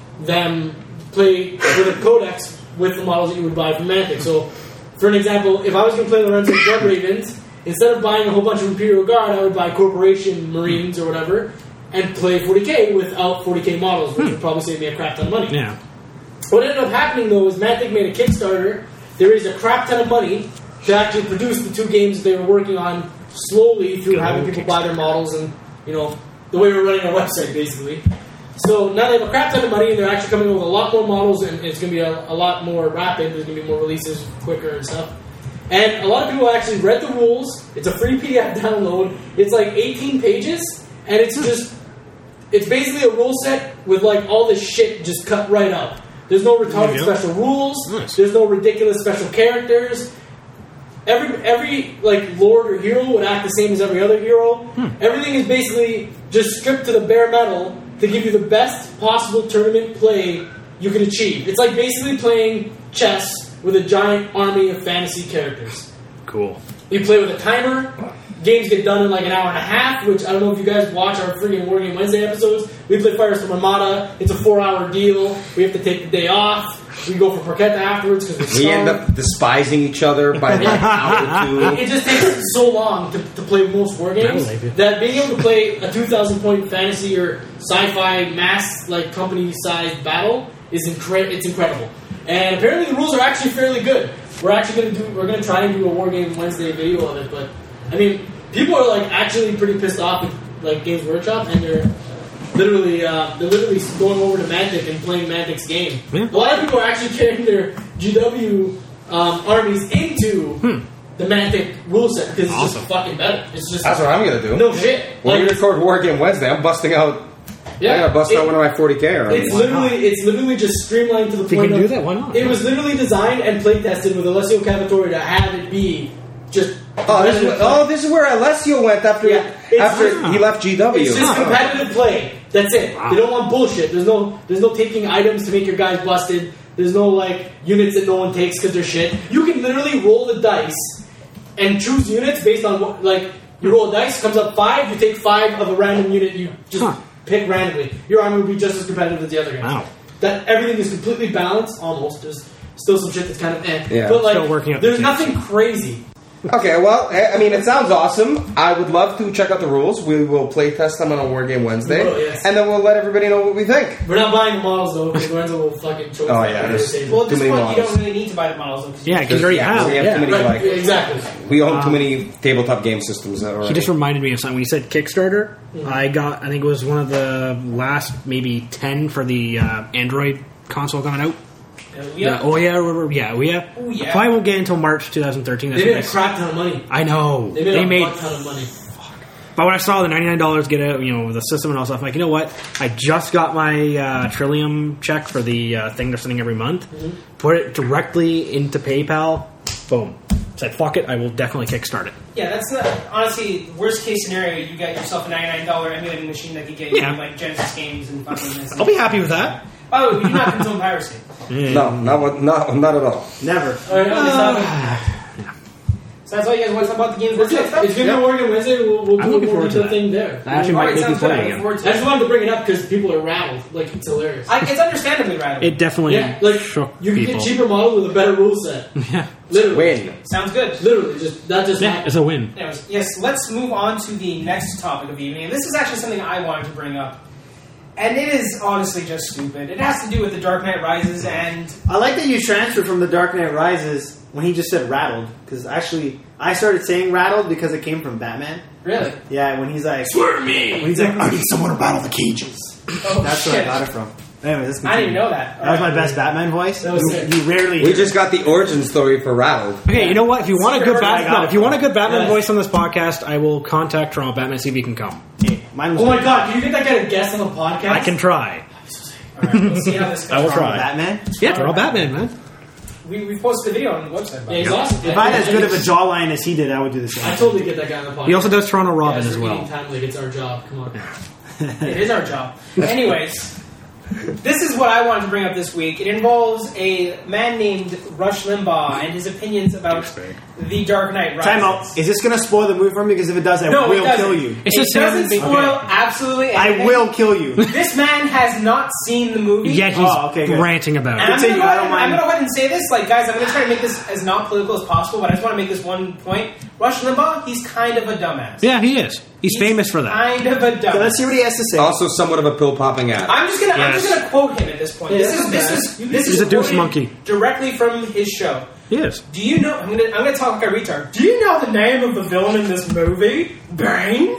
C: them play with a codex with the models that you would buy from Mantic. So for an example, if I was going to play Lorenzo Blood Ravens, instead of buying a whole bunch of Imperial Guard, I would buy Corporation Marines or whatever and play forty K without forty K models, which would probably save me a crap ton of money.
D: Yeah.
C: What ended up happening though is Mantic made a Kickstarter. They raised a crap ton of money to actually produce the two games they were working on slowly through having people buy their models and, you know, the way we're running our website basically. So now they have a crap ton of money and they're actually coming up with a lot more models and it's going to be a, a lot more rapid. There's going to be more releases quicker and stuff. And a lot of people actually read the rules. It's a free P D F download. It's like eighteen pages and it's just, it's basically a rule set with like all this shit just cut right up. There's no retarded
D: Yeah.
C: special rules.
D: Nice.
C: There's no ridiculous special characters. Every every like lord or hero would act the same as every other hero. Everything is basically just stripped to the bare metal to give you the best possible tournament play you can achieve. It's like basically playing chess with a giant army of fantasy characters.
D: Cool.
C: You play with a timer. Games get done in like an hour and a half, which I don't know if you guys watch our freaking Wargame Wednesday episodes. We play Firestorm Armada. It's a four-hour deal. We have to take the day off. We go for Porchetta afterwards because we're
A: We
C: strong.
A: end up despising each other by like hour two.
C: It just takes so long to, to play most war games
D: I believe you.
C: that being able to play a two thousand point fantasy or sci-fi mass like company sized battle is incre- it's incredible. And apparently the rules are actually fairly good. We're actually going to do we're going to try and do a War Game Wednesday video of it, but I mean people are like actually pretty pissed off with like Games Workshop and they're literally uh, they're literally going over to Mantic and playing Mantic's game.
D: Yeah.
C: A lot of people are actually carrying their G W um, armies into
D: Hmm.
C: the Mantic rule set because it's
D: Awesome.
C: just fucking better. It's just
A: That's what I'm gonna do.
C: no shit.
A: When
C: Like,
A: we record War Game Wednesday, I'm busting out.
C: yeah,
A: I gotta bust
C: it-
A: out one of my forty K already.
C: It's literally, it's literally just streamlined to the
D: If you
C: point
D: can
C: of
D: do that, why not?
C: It was literally designed and play tested with Alessio Cavatore to have it be just.
A: Oh, this is, oh, this is where Alessio went after
C: Yeah, it's
A: after
C: just-
A: he left G W.
C: It's just
D: Huh.
C: competitive play. That's it. They don't want bullshit. There's no, there's no taking items to make your guys busted. There's no like units that no one takes because they're shit. You can literally roll the dice and choose units based on what, like you roll a dice, comes up five, you take five of a random unit. You just
D: Huh.
C: pick randomly. Your army will be just as competitive as the other guys.
D: Wow.
C: That everything is completely balanced. Almost. There's still some shit that's kind of eh.
A: Yeah.
C: But like,
D: Still working out the
C: there's
D: kinks.
C: nothing crazy.
A: Okay, well, I I mean, it sounds awesome. I would love to check out the rules. We will play test them on a War Game Wednesday,
C: We will, yes.
A: and then we'll let everybody know what we think.
C: We're not buying the models though because Lorenzo will fucking choke.
A: Oh,
C: the
A: yeah,
C: fucking
A: there's-
C: table.
E: Well, at this
A: Too many
E: point, you
A: models.
E: don't really need to buy the models. Though, 'cause you
D: Yeah, because you already
A: Yeah,
D: have.
A: we have
D: yeah.
A: too many.
C: Right,
A: like-
C: yeah, exactly.
A: We own too many tabletop game systems already.
D: He just reminded me of something. When you said Kickstarter, I got, I think it was one of the last maybe ten for the uh, Android console coming out.
E: Uh,
D: Yeah.
E: yeah.
D: Oh yeah, or- yeah, oh yeah.
E: Oh, yeah.
D: Probably won't get until March twenty thirteen. That's
C: They made
D: what
C: a
D: I-
C: crap ton of money.
D: I know.
C: They made
D: They
C: a
D: made.
C: fuck ton of money.
D: But when I saw the ninety-nine dollars get out, you know, with the system and all stuff, I'm like, you know what? I just got my uh, Trillium check for the uh, thing they're sending every month.
C: Mm-hmm.
D: Put it directly into PayPal. Boom. Said, fuck it. I will definitely kickstart it.
E: Yeah, that's not honestly worst case scenario. You got yourself a ninety-nine dollar emulating machine that could get you
D: Yeah.
E: like Genesis games and fucking.
D: I'll be happy with that.
E: Oh, we do not condone piracy.
A: no, not what- not not at all.
B: Never.
C: All right, uh,
E: So that's all you guys want to talk about the games.
C: that's it. It's gonna be Oregon Wednesday. We'll, we'll
D: I'm
C: do a
D: looking
C: more
D: forward to
C: detailed
D: that.
C: thing there.
D: I actually
E: All
D: might
E: right,
D: make me
E: sounds good.
D: play
E: I
D: it
E: look
D: again.
E: forward
C: I
E: to it.
C: just wanted to bring it up because people are rattled. Like it's hilarious.
E: I, it's understandably rattled.
D: It definitely
C: yeah, like
D: shook
C: you can
D: people.
C: get cheaper model with a better rule set.
D: Yeah.
C: Literally,
A: Win.
E: Sounds good.
C: literally, just that just
D: Yeah,
C: happened.
D: it's a win.
E: Anyways, yes, let's move on to the next topic of the evening. And this is actually something I wanted to bring up. And it is honestly just stupid. It has to do with The Dark Knight Rises and...
B: I like that you transferred from The Dark Knight Rises when he just said rattled. Because actually, I started saying rattled because it came from Batman.
E: Really?
B: Yeah, when he's like...
C: Swear to me.
B: When he's like, I need someone to rattle the cages.
E: Oh,
B: That's where I
E: shit.
B: got it from. Anyway, this
E: I didn't know that.
B: That was my best Batman voice.
C: That was
B: you,
C: sick.
B: you rarely
A: We
B: hear
A: just got the origin story for Rattled.
D: Okay, you know what? If you want a good
B: Secret word I
D: Batman,
B: got
D: if you want a good Batman
C: Yes.
D: voice on this podcast, I will contact Toronto Batman see if he can come.
B: it. Mine was
C: Oh my god! Can you get that guy to guest on the podcast?
D: I can try.
E: All right, let's see how this goes.
D: I will
B: from
D: try.
B: Batman.
D: Yeah, Toronto Batman, man.
E: We, we posted a video on the website.
C: Yeah, he's awesome.
B: If I had as good of a jawline as he did, I would do the same.
C: I totally get that guy on the podcast.
D: He also does Toronto Robin
C: yeah,
D: as well.
C: Time like it's our job. Come on.
E: It is our job. Anyways, this is what I wanted to bring up this week. It involves a man named Rush Limbaugh and his opinions about The Dark Knight Rises.
B: Time out. Is this going to spoil the movie for me? Because if it does, I
E: No, it
B: will
E: doesn't.
B: kill you.
D: It's
E: it
D: just him
E: doesn't
D: being-
E: spoil
B: Okay.
E: absolutely anything.
B: I will kill you.
E: This man has not seen the movie.
D: Yet he's
B: Oh, okay, good.
D: ranting about
E: And
D: it.
E: I'm gonna,
B: Continue,
E: go
B: I
E: ahead,
B: don't mind.
E: I'm gonna go ahead and say this, like, guys, I'm gonna try to make this as not political as possible, but I just want to make this one point. Rush Limbaugh, he's kind of a dumbass.
D: Yeah, he is. He's, famous for that.
E: Kind of a
B: Okay,
E: dumbass.
B: let's see what he has to say.
A: Also, somewhat of a pill popping ad.
E: I'm just gonna, I'm
D: Yes.
E: just gonna quote him at this point.
C: Yeah,
E: this
C: that's
E: is, this
C: bad.
E: is, this
D: He's
E: is
D: a douche
E: quoted
D: monkey.
E: directly from his show.
D: He is.
E: Do you know? I'm gonna, I'm gonna talk like a retard. Do you know the name of the villain in this movie? Bane.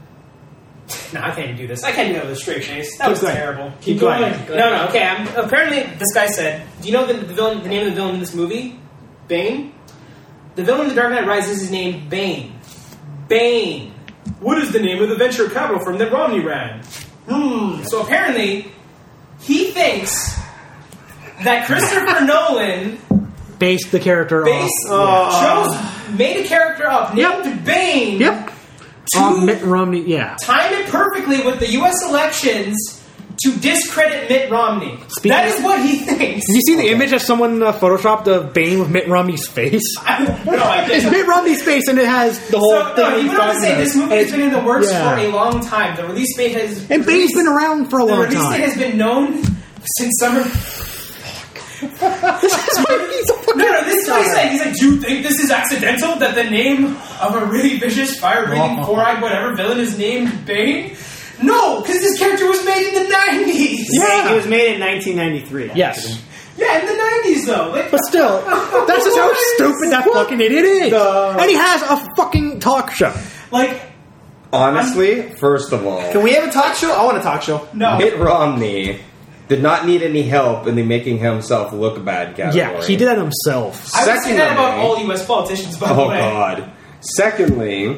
E: No, I can't even do this. I can't do that with a straight face. That
B: Keep
E: was
B: going.
E: terrible.
C: Keep
B: going.
C: going.
E: No, no, okay. I'm, apparently, this guy said, "Do you know the, the villain? The name of the villain in this movie? Bane. The villain in The Dark Knight Rises is named Bane. Bane. What is the name of the venture capital firm that Romney ran? Hmm. So apparently, he thinks that Christopher Nolan
D: Based the character
E: based,
D: off.
E: chose, made a character up named
D: Yep.
E: Bane.
D: Yep.
E: To
D: Um, Mitt Romney, yeah.
E: time it perfectly with the U S elections to discredit Mitt Romney.
D: Speaking
E: that
D: of-
E: is what he thinks.
D: Did you see the image of someone uh, photoshopped of Bane with Mitt Romney's face?
E: I, no, I
D: It's
E: didn't.
D: Mitt Romney's face, and it has the whole
E: So,
D: thing.
E: no, he
D: he's
E: went on to
D: talking
E: say
D: about.
E: this movie
D: And
E: has been in the works
D: yeah.
E: for a long time. The release date has
D: And Bane's
E: released-
D: been around for a
E: the
D: long
E: release
D: time.
E: date has been known since summer.
D: He's a fucking
E: No, no, this is what he's saying. He's like, do you think this is accidental that the name of a really vicious, fire-breathing,
D: Oh.
E: four-eyed, whatever villain is named Bane? No, because this character was made in the nineties.
D: Yeah.
B: He was made in nineteen ninety-three.
D: Yes.
E: Yeah, in the nineties though. Like,
D: But still, that's just how stupid that fucking idiot is.
B: The-
D: And he has a fucking talk show.
E: like,
A: Honestly, first of all,
B: Can we have a talk show? I want a talk show.
E: no.
A: Mitt Romney did not need any help in the making himself look bad category.
D: Yeah, he did that himself.
E: I would say that about
A: Secondly-
E: all U S politicians, by the
A: Oh
E: way.
A: God. Secondly,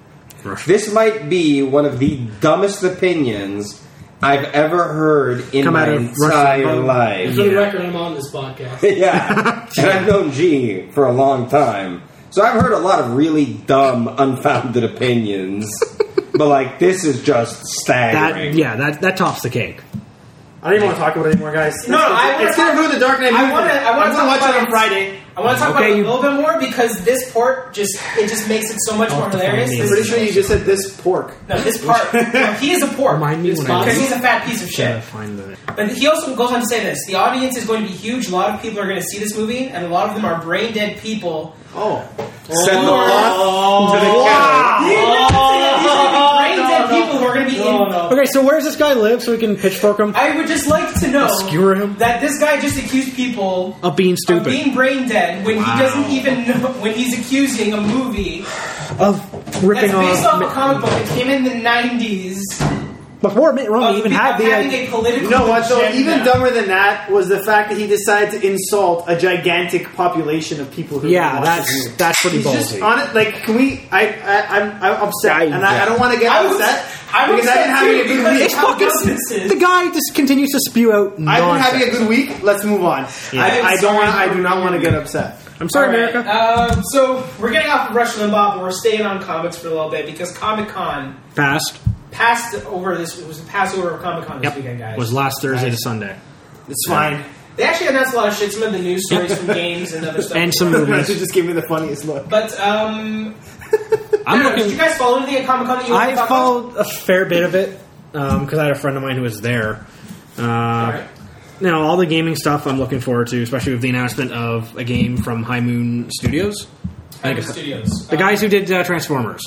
A: this might be one of the dumbest opinions I've ever heard in
D: Come
A: my
D: out of
A: entire
D: Russian-
A: life.
C: For the
D: Yeah.
C: record, I'm on this podcast.
A: Yeah. And I've known G for a long time. So I've heard a lot of really dumb, unfounded opinions. But, like, this is just
D: That
A: staggering.
D: yeah, that that tops the cake.
B: I don't even want to talk about it anymore, guys.
E: No, no, I wanna
B: it's going to
E: talk-
B: ruin the Dark Knight movie.
E: I want to. I want
B: I'm
E: to
B: gonna watch
E: about
B: it on Friday.
E: I want to talk
D: Okay,
E: about it
D: you-
E: a little bit more because this part just it just makes it so much
D: Oh,
E: more
D: define
E: hilarious.
D: me.
B: I'm
E: This
B: pretty
E: is-
B: sure you just said this pork.
E: No, this part. No, he is a pork.
D: Remind me
C: It's
D: when I
E: because
C: fine.
E: he's a fat piece of
D: Yeah,
E: shit.
D: find the
E: But he also goes on to say this: the audience is going to be huge. A lot of people are going to see this movie, and a lot of them are brain dead people.
B: Oh.
A: Send the plot to the
E: Wow.
A: kettle.
E: These are going to be brain dead people who are going to be
C: No,
E: in.
C: no.
D: Okay, so where does this guy live so we can pitchfork him?
E: I would just like to know
D: Skewer him?
E: that this guy just accused people
D: Of being
E: of
D: stupid.
E: being brain dead when
D: Wow.
E: he doesn't even know when he's accusing a movie
D: Of ripping
E: that's based off
D: off.
E: a comic book that came in the nineties.
D: Before Mitt Romney
E: Of
D: even
E: be-
D: had
E: of
D: the
E: having
D: idea.
E: a political
B: You know what, though?
E: agenda.
B: Even dumber than that was the fact that he decided to insult a gigantic population of people who
D: Yeah,
B: watch
D: that's
B: this movie.
D: that's pretty
B: He's just
D: ballsy.
B: on it. Like, can we? I, I I'm, I'm upset,
D: I-
B: and I, I don't want to get
E: I was-
B: upset
E: I was
B: because I've been
E: upset
B: having
E: too,
B: a good
E: because
B: week.
E: it's how dumb this is.
D: The guy just continues to spew out
B: I've been
D: nonsense.
B: having a good week. Let's move on.
D: Yeah.
B: I,
E: I'm
B: I don't
E: sorry
B: want. I
E: for
B: do not want to
E: your
B: get upset.
D: I'm sorry,
E: All right,
D: America.
E: Um, so we're getting off of Rush Limbaugh, but we're staying on comics for a little bit because Comic Con
D: Fast.
E: passed over this. It was the Passover of Comic Con this
D: Yep.
E: weekend, guys.
D: Was last Thursday
E: Nice.
D: to Sunday.
B: It's fine.
E: They actually announced a lot of shit. Some of the news stories from games and other stuff.
D: And some
B: She
D: movies.
B: just gave me the funniest look.
E: But um,
D: I'm
E: I don't know, did you
D: looking.
E: guys follow anything at Comic Con that you want to
D: I
E: talk about?
D: followed a fair bit of it because I had a friend of mine who was there. Uh,
E: Alright.
D: You know, all the gaming stuff I'm looking forward to, especially with the announcement of a game from High Moon Studios. I think
E: Comic
D: it's
E: Studios.
D: the guys who did uh, Transformers.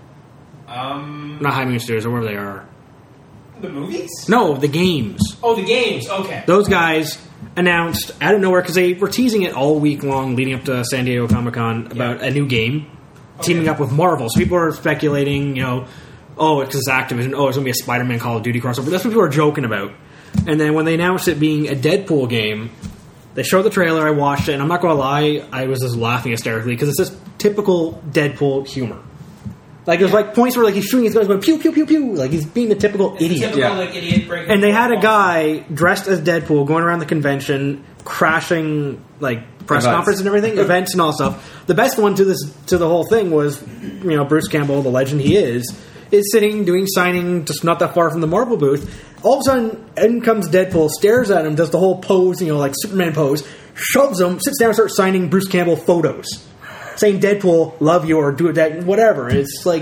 E: Um,
D: Not High Moon Studios, or wherever they are.
E: the movies?
D: No, the games.
E: Oh, the games. Okay.
D: Those guys announced out of nowhere because they were teasing it all week long leading up to San Diego Comic Con about a new game teaming
E: Okay.
D: up with Marvel. So people are speculating, you know, oh, it's because Activision, oh, it's going to be a Spider-Man Call of Duty crossover. That's what people are joking about. And then when they announced it being a Deadpool game, they showed the trailer, I watched it, and I'm not going to lie, I was just laughing hysterically because it's just typical Deadpool humor. Like, there's like points where like he's shooting his guns going pew, pew, pew, pew. Like, he's being the typical
E: It's the
D: idiot.
E: typical,
A: Yeah.
E: like, idiot breaking
D: And they had a
E: fourth wall.
D: guy dressed as Deadpool going around the convention, crashing like press
A: Events.
D: conference and everything, events and all stuff. The best one to this to the whole thing was, you know, Bruce Campbell, the legend he is, is sitting doing signing just not that far from the Marvel booth. All of a sudden, in comes Deadpool, stares at him, does the whole pose, you know, like Superman pose, shoves him, sits down, and starts signing Bruce Campbell photos, saying Deadpool, love you or do it, that whatever. It's like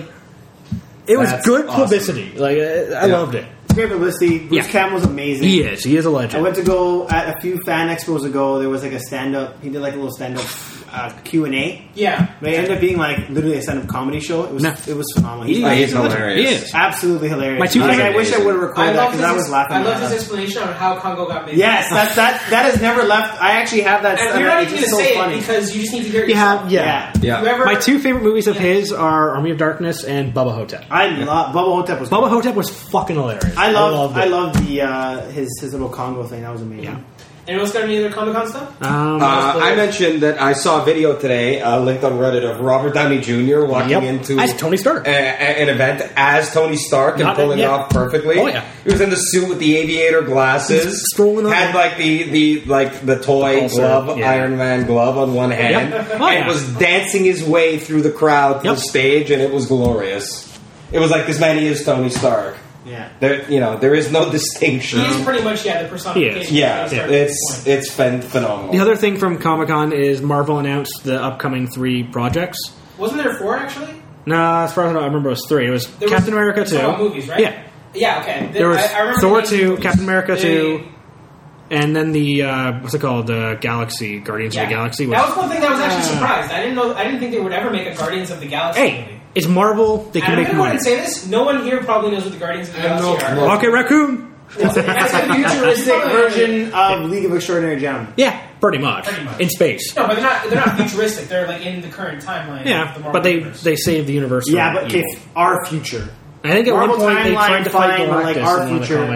D: it was
A: That's
D: good
A: awesome.
D: publicity. Like I, I
A: Yeah.
D: loved it.
B: Great publicity. Bruce
D: Yeah.
B: Campbell's amazing.
D: He is. He is a
B: I
D: legend.
B: went to go at a few fan expos ago. There was like a stand up. He did like a little stand up uh, Q and A.
E: Yeah.
B: But it ended up being like literally a stand up comedy show. It was
D: No.
B: it was phenomenal. He's,
A: Oh, he's
D: a legend.
A: hilarious.
D: He is.
B: absolutely hilarious.
D: My two
B: like, I
D: favorite-
B: wish I would have
E: I
B: recorded that
E: love
B: because I
E: his,
B: was laughing.
E: I
B: my
E: love
B: head
E: his
B: off.
E: explanation on how Congo got made.
B: Yes, that that that has never left. I actually have that.
E: And
B: stuff.
E: we're not
B: It's
E: even going
B: just
E: to
B: so
E: say
B: funny.
E: it because you just need to hear it
D: You
E: yourself.
D: have, yeah.
A: Yeah.
E: Whoever,
D: My two favorite movies of
E: Yeah.
D: his are Army of Darkness and Bubba Hotep.
B: I love Bubba Hotep was.
D: Bubba Hotep was fucking hilarious.
B: I love
D: loved
B: I
D: it.
B: love the uh, his his little Congo thing. That was amazing.
D: Yeah.
E: Anyone else got any other Comic Con stuff?
D: Um,
A: Uh, I mentioned that I saw a video today, uh, linked on Reddit, of Robert Downey Junior walking
D: yep.
A: into
D: As Tony Stark.
A: a, a- an event as Tony Stark and
D: Not-
A: pulling
D: yeah.
A: it off perfectly.
D: Oh, yeah.
A: He was in the suit with the aviator glasses.
D: He's strolling
A: had
D: on-
A: like the, the like the toy
D: The pulsar,
A: glove,
D: yeah.
A: Iron Man glove on one hand,
D: Yep. Oh,
A: and
D: yeah.
A: was dancing his way through the crowd to
D: Yep.
A: the stage, and it was glorious. It was like, this man is Tony Stark.
B: Yeah.
A: There, you know, there is no distinction.
E: He is pretty much, yeah, the personification.
A: Yeah,
E: of Tony Stark at
A: it's
E: this point.
A: it's phen- phenomenal.
D: the other thing from Comic Con is Marvel announced the upcoming three projects.
E: Wasn't there four, actually?
D: Nah, as far as I know, I remember it was three. It was
E: There
D: Captain
E: was,
D: America two.
E: Oh, movies, right?
D: Yeah.
E: Yeah, okay.
D: There was
E: I, I remember
D: Thor
E: the
D: two,
E: movies.
D: Captain America
E: They-
D: two, and then the uh, what's it called? The Galaxy Guardians
E: Yeah.
D: of the Galaxy.
E: That was one thing that was actually
D: Uh,
E: surprised. I didn't know. I didn't think they would ever make a Guardians of the Galaxy
D: Hey,
E: movie.
D: it's Marvel. They
E: And
D: can
E: I'm
D: make
E: gonna go ahead
D: money.
E: and say this: no one here probably knows what the Guardians of the
A: I
E: Galaxy
A: know.
E: are.
D: Rocket Raccoon.
E: It's a, it's a
B: Futuristic version of League of Extraordinary Gentlemen.
D: Yeah, pretty much.
E: Pretty much.
D: In space.
E: No, but they're not. They're not futuristic. They're like in the current timeline. of the
D: Yeah,
E: Marvel
D: but they
E: universe.
D: they saved the universe.
B: Yeah,
D: from
B: but okay,
D: evil.
B: our future.
D: I think at
B: Marvel
D: one point they
B: timeline
D: tried to fight
B: fine, but,
D: Galactus
B: like, our
D: in one of the
B: future-
D: comics.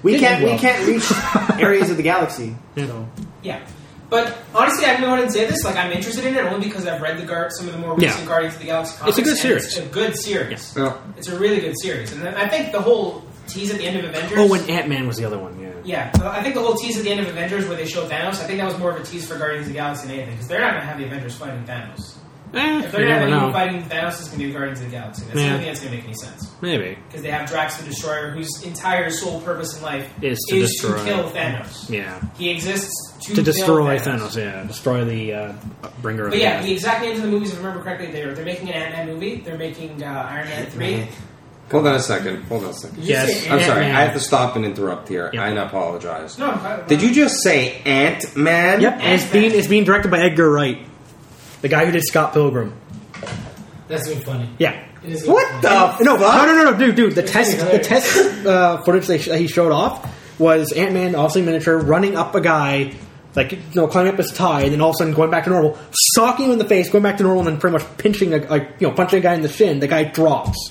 B: We
D: Did
B: can't.
D: well.
B: We can't reach areas of the galaxy.
D: Yeah.
E: Yeah. But honestly, I'm going to say this. Like, I'm interested in it only because I've read the guard, some of the more recent
D: Yeah.
E: Guardians of the Galaxy comics.
D: It's a good
E: and
D: series.
E: It's a good series.
A: Yeah.
E: It's a really good series, and I think the whole tease at the end of Avengers.
D: Oh, and Ant Man was the other one. Yeah.
E: Yeah, so I think the whole tease at the end of Avengers where they show Thanos, I think that was more of a tease for Guardians of the Galaxy than anything, because they're not going to have the Avengers fighting Thanos.
D: Eh,
E: If they're
D: you
E: going to
D: never
E: have anyone
D: know.
E: fighting Thanos, it's going to be Guardians of the Galaxy. That's the
D: Yeah.
E: only thing that's going to make any sense.
D: Maybe.
E: Because they have Drax the Destroyer, whose entire sole purpose in life
D: Is to destroy-
E: kill Thanos.
D: Yeah.
E: He exists to,
D: To
E: kill
D: destroy
E: Thanos.
D: Thanos. Yeah. Destroy the uh, bringer of
E: But yeah,
D: Thanos.
E: the exact names of the movies, if I remember correctly, they're they're making an Ant-Man movie. They're making uh, Iron Man three.
A: Hold on a second. Hold on a second.
E: Did you
D: Yes.
E: say
A: I'm sorry.
D: Ant-Man.
A: I have to stop and interrupt here.
D: Yep.
A: I apologize.
E: No, I,
A: Did you just say Ant Man?
D: Yep. And it's being it's being directed by Edgar Wright, the guy who did Scott Pilgrim.
C: That's gonna be funny.
D: Yeah.
C: It is gonna
A: What
C: be funny.
A: the?
D: No, no, no, no, dude, dude. The
C: It's
D: test,
C: gonna
D: the
C: be
D: test uh, footage they sh- he showed off was Ant Man, obviously miniature, running up a guy, like you know, climbing up his tie, and then all of a sudden going back to normal, socking him in the face, going back to normal, and then pretty much pinching a, a you know, punching a guy in the shin. The guy drops.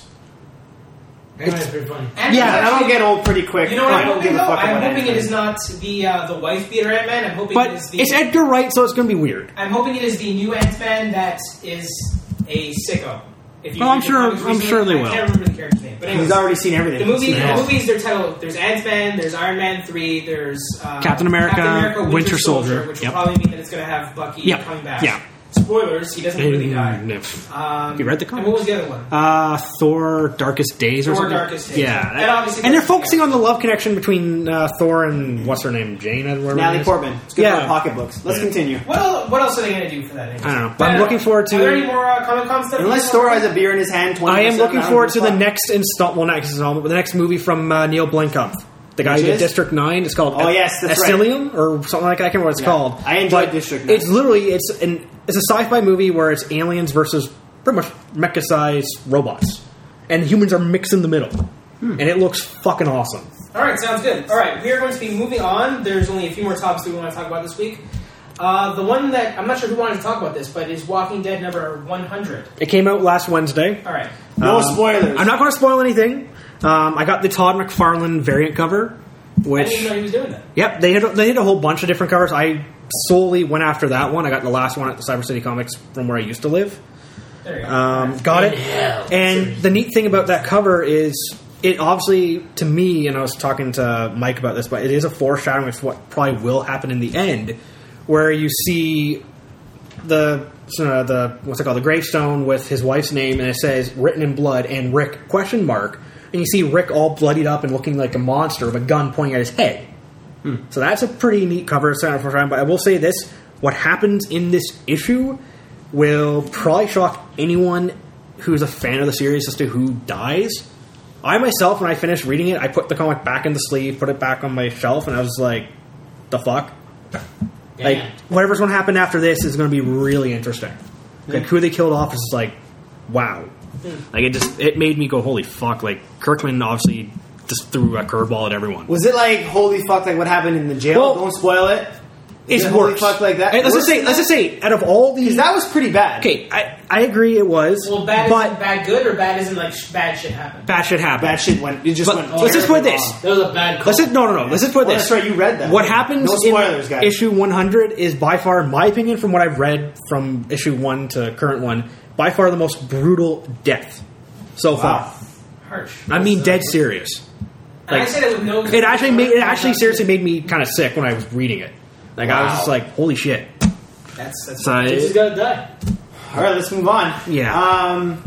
C: Ant-Man's pretty funny.
E: Ant-Man's
D: Yeah,
B: That'll
E: actually-
B: get old pretty quick.
E: You know what
B: I
E: I'm
B: don't
E: hoping
B: give a
E: though?
B: fuck
E: I'm
B: about
E: hoping it
B: Ant-Man.
E: is not the uh, the wife beater Ant-Man. I'm hoping
D: But
E: it is the
D: it's Edgar Wright, so it's going to be weird.
E: I'm hoping it is the new Ant-Man that is a sicko. If you
D: Oh, I'm
E: read the
D: sure-
E: comics
D: I'm
E: recently,
D: sure they
E: I
D: will.
E: can't remember the character's name, but anyways,
B: He's already seen everything.
E: the movies.
D: Yeah.
E: The movies they're titled. There's Ant-Man. There's Iron Man three. There's uh,
D: Captain America, Winter Soldier,
E: which
D: yep.
E: will probably mean that it's going to have Bucky
D: Yep.
E: coming back.
D: Yeah.
E: Spoilers: he doesn't really die.
D: And,
E: Um,
D: You read the
E: and what was
D: comics?
E: the other one?
D: uh, Thor: Darkest Days or
E: Thor:
D: something.
E: Darkest Days.
D: Yeah,
E: And obviously
D: and they're
E: Darkest
D: focusing
E: Days.
D: on the love connection between uh, Thor and what's her name, Jane. or whatever her name
B: Natalie
D: is.
B: Portman. It's good
D: Yeah.
B: for the pocketbooks. Let's
D: Yeah.
B: continue.
E: What else, what else are they going to do for that? anyways?
D: I don't know, but
E: But,
D: I'm
E: uh,
D: looking forward to-
E: Are there any more uh, Comic Con stuff?
B: Unless
E: you
B: Thor
E: want
B: has a beer in his hand,
D: I am looking forward to the
B: next.
D: next installment. Well, next installment, but the next movie from uh, Neil Blomkamp, the guy
B: Which
D: who did
B: is?
D: District Nine. It's called
B: Oh, yes, that's right.
D: Asylum or something like that. I can't remember what it's
B: Yeah.
D: called.
B: I enjoyed
D: But
B: District nine.
D: It's literally it's an it's a sci-fi movie where it's aliens versus pretty much mecha-sized robots, and humans are mixed in the middle,
B: Hmm.
D: and it looks fucking awesome.
E: All right, sounds good. All right, we are going to be moving on. There's only a few more topics that we want to talk about this week. Uh, the one that I'm not sure who wanted to talk about this, but is Walking Dead number one hundred.
D: It came out last Wednesday.
E: All right.
B: No
D: Um,
B: spoilers.
D: I'm not going to spoil anything. Um, I got the Todd McFarlane variant cover,
E: I
D: which
E: didn't even know he was doing that.
D: yep, they had they had a whole bunch of different covers. I solely went after that one. I got the last one at the Cyber City Comics from where I used to live.
E: There you go.
D: Um, got it. And the neat thing about that cover is it obviously, to me, and I was talking to Mike about this, but it is a foreshadowing of what probably will happen in the end, where you see the uh, the what's it called, the gravestone with his wife's name, and it says written in blood and Rick question mark, and you see Rick all bloodied up and looking like a monster with a gun pointing at his head. So that's a pretty neat cover. But I will say this: what happens in this issue will probably shock anyone who's a fan of the series as to who dies. I myself, when I finished reading it, I put the comic back in the sleeve, put it back on my shelf, and I was like, "The fuck!" Like
C: Yeah.
D: whatever's going to happen after this is going to be really interesting. Like who they killed off is just like, wow. Like it just it made me go, "Holy fuck!" Like Kirkman obviously just threw a curveball at everyone.
B: Was it like holy fuck? Like what happened in the jail?
D: Well,
B: Don't spoil it.
D: It's
B: Is it holy
D: worse.
B: fuck like that?
D: Hey, let's just
B: Worse
D: say,
B: than
D: let's
B: that?
D: just say, out of all
B: Because
D: the
B: that was pretty bad.
D: okay, I, I agree it was,
E: Well, bad
D: but
E: isn't bad good, or bad isn't like sh- bad shit happened.
D: bad shit happened.
B: Bad shit went. It just
D: But
B: went.
D: let's just put
B: terribly
D: this.
B: wrong.
C: That was a bad call.
D: Let's just, no, no, no. Let's just put
B: Well,
D: this.
B: that's right. You read that.
D: What happens
B: No spoilers,
D: in
B: guys.
D: issue one hundred is by far, in my opinion, from what I've read from issue one to current one, by far the most brutal death so far.
B: Wow.
E: Harsh.
D: I mean, dead serious.
E: And I
D: Like,
E: said it with no.
D: it actually made it actually seriously made me kind of sick when I was reading it. Like I was
A: Wow.
D: just like, holy shit.
E: That's that's.
D: So
C: He's
D: it,
C: gonna die.
B: All right, let's move on.
D: Yeah.
B: Um,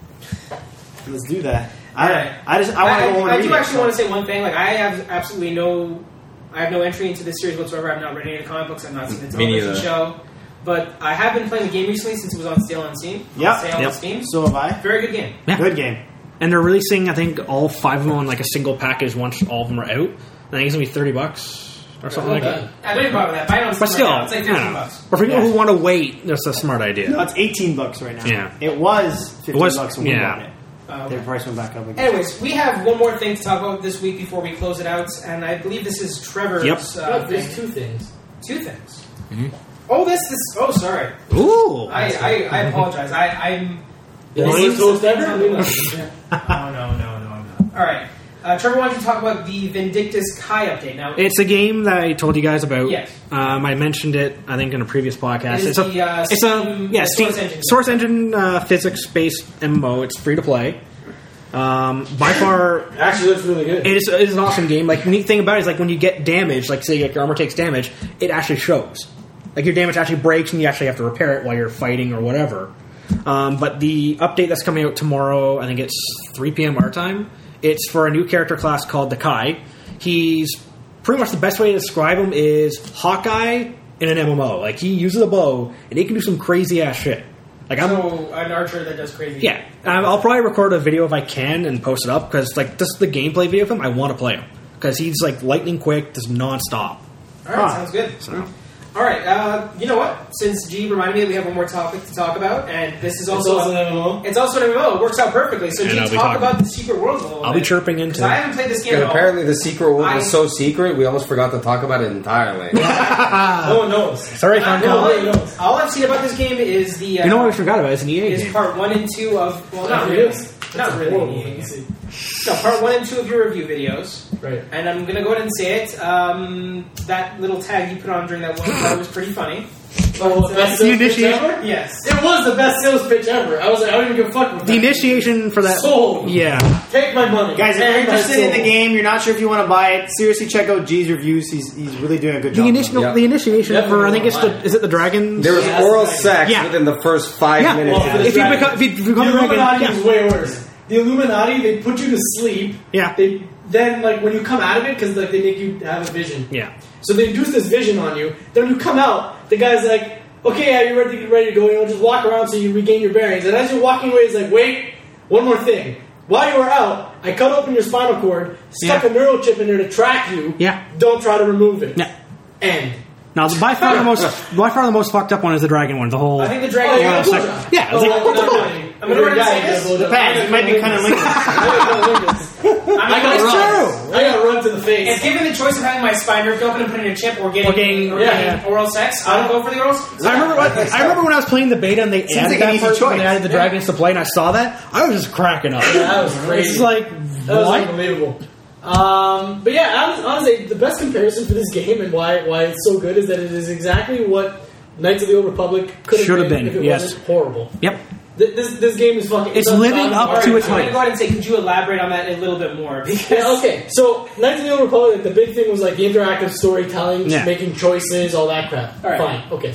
B: let's do that. I,
E: All right.
B: I just I want to
E: I,
B: go on
E: I
B: and
E: do
B: read
E: actually
B: it.
E: want to say one thing. Like, I have absolutely no, I have no entry into this series whatsoever. I've not read any of the comic books. I've not seen the
A: Me
E: television
A: neither.
E: show. But I have been playing the game recently since it was on sale on Steam.
B: Yep.
E: On sale
D: Yep.
E: on Steam.
B: So have I.
E: Very good game.
D: Yeah.
B: Good game.
D: and they're releasing, I think, all five of them on like a single package once all of them are out. I think it's gonna be thirty bucks or something like that.
E: I don't even bother with that. Buy it on Steam
D: But still,
E: right now. It's like
D: I
E: fifteen
D: don't know.
E: bucks.
D: But for people
B: Yeah.
D: who want to wait, that's a smart idea.
B: No, it's eighteen bucks right now.
D: Yeah.
B: It was fifteen
D: was-
B: bucks when
D: yeah.
B: we bought it.
E: Uh,
B: Their price went back up again.
E: Anyways, we have one more thing to talk about this week before we close it out, and I believe this is Trevor's
D: Yep.
E: uh,
C: Look, there's
E: thing.
C: two things.
E: Two things.
D: Mm-hmm.
E: Oh, this this. Oh, sorry.
D: Ooh,
E: I I, I apologize. I I'm.
C: The
E: This
C: latest
E: is-
C: host ever?
E: Oh no no no no no. All right. Uh, Trevor, why don't you talk about the Vindictus Kai update now?
D: It's a game that I told you guys about.
E: Yes.
D: Um, I mentioned it, I think, in a previous podcast.
E: It is
D: it's a,
E: the, uh,
D: it's a
E: Steam-
D: yeah,
E: the
D: Steam,
E: Source Engine.
D: Source Engine uh, physics-based M M O. It's free to play. Um, by far,
C: Actually, looks really good.
D: it is, it is an awesome game. Like, the neat thing about it is, like, when you get damaged, like, say like, your armor takes damage, it actually shows. Like, your damage actually breaks, and you actually have to repair it while you're fighting or whatever. Um, but the update that's coming out tomorrow, I think it's three p.m. our time, it's for a new character class called the Kai. He's pretty much the best way to describe him is Hawkeye in an M M O. Like, he uses a bow, and he can do some crazy-ass shit. Like, I'm...
E: So, an archer that does crazy.
D: Yeah, um, I'll probably record a video if I can and post it up because, like, this is the gameplay video of him. I want to play him because he's like lightning quick, just nonstop.
E: All right,
D: Huh.
E: sounds good.
D: So,
E: All right, uh, you know what? Since G reminded me, we have one more topic to talk about, and this is
C: It's
E: also,
C: also an M M O.
E: it's also an M M O. It works out perfectly. So,
D: And
E: G,
D: I'll be
E: talk
D: talking-
E: about the Secret World a little
D: I'll
E: bit.
D: be chirping into.
E: 'Cause I haven't played this game
A: And
E: at all.
A: apparently the secret world
E: I-
A: was so secret, we almost forgot to talk about it entirely.
C: No one knows.
D: Sorry,
E: Uh,
D: Funko.
E: no, all,
C: Nobody knows.
E: all I've seen about this game is the uh,
D: You know what we forgot about? It's an E A
E: is
D: game.
E: part one and two of well, not
C: It
E: really,
C: is.
E: not
C: It's a
E: really.
C: horrible
E: Yeah,
C: thing
E: yeah.
C: to see.
E: No, part one and two of your review videos,
C: Right.
E: and I'm gonna go ahead and say it. Um, that little tag you put on during that one part was pretty funny.
C: Oh,
E: But, uh,
C: best
D: the
C: sales pitch
D: initiate-
C: ever?
E: yes.
C: It was the best sales pitch ever. I was like, I don't even give a fuck with
D: The
C: that.
D: initiation for that.
C: Sold.
D: Yeah.
C: Take my money.
B: Guys, if you're
C: And my
B: interested in the
C: soul.
B: game, you're not sure if you want to buy it, seriously check out G's reviews. He's he's really doing a good
D: The
B: job.
D: initial,
A: Yeah.
D: the initiation
C: Definitely
D: for I think it's the
C: online.
D: is it the dragons?
A: There was
C: Yeah,
A: oral
C: that's
A: sex
D: Yeah.
A: within the first five
D: Yeah.
A: minutes.
C: Well,
A: of
C: for
A: this
D: if you
C: Dragon.
D: become if you
C: The
D: become a dragon,
C: Illuminati
D: yeah.
C: is way worse. The Illuminati, they put you to sleep.
D: Yeah.
C: They then like when you come out of it, because like they make you have a vision.
D: Yeah.
C: So they induce this vision on you. Then when you come out, the guy's like, "Okay, yeah, you're ready, ready to go. You know, just walk around so you regain your bearings." And as you're walking away, he's like, "Wait, one more thing. While you were out, I cut open your spinal cord, stuck
D: Yeah.
C: a neural chip in there to track you.
D: Yeah.
C: Don't try to remove it."
D: Yeah.
C: End.
D: Now, the, by far the most by far the most fucked up one is the dragon one. The whole
E: I think the
C: Oh,
E: dragon.
C: you got a
D: it's like-
C: blowjob.
D: yeah, it's
C: Oh,
D: like,
C: well,
D: what the
C: no,
D: fuck?
C: no,
E: I'm gonna
C: You're
E: run
C: a guy,
E: and say
C: you
E: this.
C: got a blowjob.
B: Depends.
C: I
B: It might be
C: got
B: kind of linked.
C: I got
E: It's
C: run.
D: true.
C: I got run to the face.
E: If given the choice of having my spine ripped open and putting a chip or getting,
D: Or getting-
E: or
C: yeah,
E: getting
C: yeah.
E: oral sex, I'll go for the oral sex.
D: I remember. What, I remember when I was playing the beta and they
B: Seems
D: added
B: like an
D: that
B: easy
D: part when
B: choice.
D: they added the dragons to play, and I saw that. I was just cracking up.
C: Yeah, that was crazy.
D: It's like
C: That was
D: what?
C: unbelievable. Um, but yeah, honest- honestly, the best comparison for this game and why why it's so good is that it is exactly what Knights of the Old Republic could have
D: Should
C: been,
D: have been,
C: if it
D: yes.
C: wasn't horrible.
D: Yep.
C: Th- This this game is fucking.
D: It's
C: it does
D: living
C: not-
D: up to its
E: I'm gonna
D: hype.
E: go ahead and say, could you elaborate on that a little bit more? Because
C: Yeah, okay, so Knights of the Old Republic, like, the big thing was like the interactive storytelling,
D: Yeah.
C: making choices, all that crap.
E: All right.
C: Fine, okay.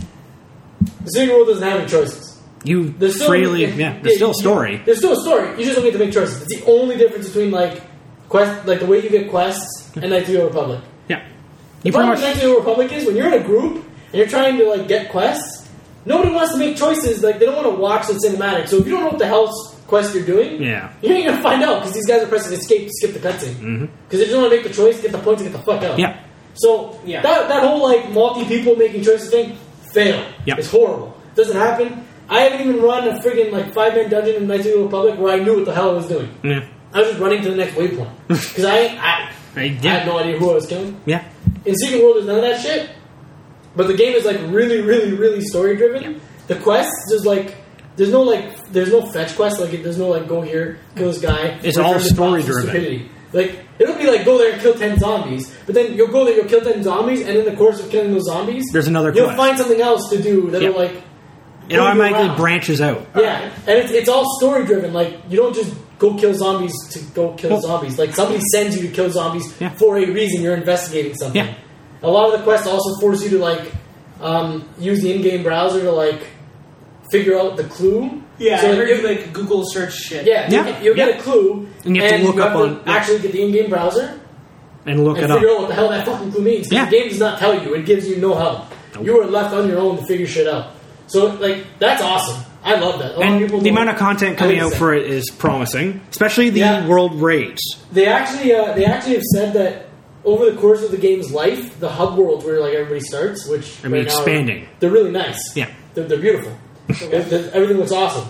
C: The Secret World doesn't have any choices.
D: You
C: There's still
D: freely,
C: it-
D: yeah. There's still a
C: you-
D: story.
C: There's still a story. You just don't get to make choices. It's the only difference between like quest, like the way you get quests and Knights of the Old Republic.
D: Yeah.
C: The
D: You pretty
C: problem
D: much.
C: with Knights of the Old Republic is when you're in a group and you're trying to like get quests, nobody wants to make choices. Like they don't want to watch the cinematic. So if you don't know what the hell's quest you're doing,
D: Yeah.
C: you ain't gonna find out because these guys are pressing escape to skip the cutscene. Because
D: Mhm.
C: they just want to make the choice, get the points, and get the fuck out.
D: Yeah.
C: So
E: Yeah.
C: that that whole like multi people making choices thing, fail.
D: Yep.
C: It's horrible. Doesn't happen. I haven't even run a friggin' like five man dungeon in Knights of the Old Republic where I knew what the hell I was doing.
D: Yeah.
C: I was just running to the next waypoint because I, I
D: I-
C: I had
D: Yeah.
C: no idea who I was killing.
D: Yeah.
C: In Secret World, there's none of that shit. But the game is like really, really, really story driven. The quests, there's like, there's no like, there's no fetch quest. Like, there's no like, go here, kill this guy.
D: It's
C: return
D: all
C: this box
D: story
C: of
D: driven.
C: stupidity. Like, it'll be like, go there and kill ten zombies. But then you'll go there, you'll kill ten zombies, and in the course of killing those zombies,
D: There's another
C: you'll
D: quest.
C: find something else to do that'll
D: Yep.
C: like,
D: It
C: move you
D: automatically
C: around.
D: branches out.
C: Yeah, and it's, it's all story driven. Like you don't just go kill zombies to go kill
D: Well-
C: zombies. Like somebody sends you to kill zombies
D: Yeah.
C: for a reason. You're investigating something.
D: Yeah.
C: A lot of the quests also force you to like um, use the in-game browser to like figure out the clue.
E: yeah,
C: So
E: I
C: like,
E: heard
C: you-
E: you like Google search shit.
C: yeah,
D: Yeah.
C: you'll, you'll
D: Yeah.
C: get a clue,
D: And you have to look up on-
C: to actually get the in-game browser
D: And look
C: and
D: it up.
C: figure out what the hell that fucking clue means. 'Cause
D: Yeah.
C: The game does not tell you; it gives you no help. You are left on your own to figure shit out. So like that's awesome. I love that. A lot of
D: And
C: people
D: the
C: don't-
D: amount of content coming
C: I
D: out
C: think
D: for it is promising, especially the
C: Yeah.
D: world raids.
C: They actually, uh, they actually have said that over the course of the game's life, the hub world where like everybody starts, which
D: I mean,
C: right now,
D: expanding.
C: they're really nice.
D: Yeah.
C: they're, they're beautiful. They're- they're- everything looks awesome.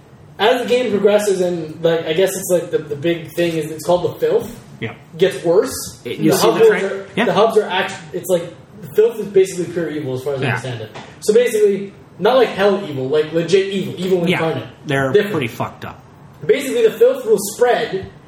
C: As the game progresses, and like I guess it's like the, the big thing is it's called the filth.
D: Yeah.
C: Gets worse.
D: It- you
C: the
D: see
C: hub
D: the
C: worlds
D: tra-
C: are,
D: yeah.
C: the hubs are actually. It's like the filth is basically pure evil as far as I
D: Yeah.
C: understand it. So basically, not like hell evil, like legit evil, evil
D: Yeah.
C: incarnate.
D: They're
C: Different.
D: pretty fucked up.
C: Basically, the filth will spread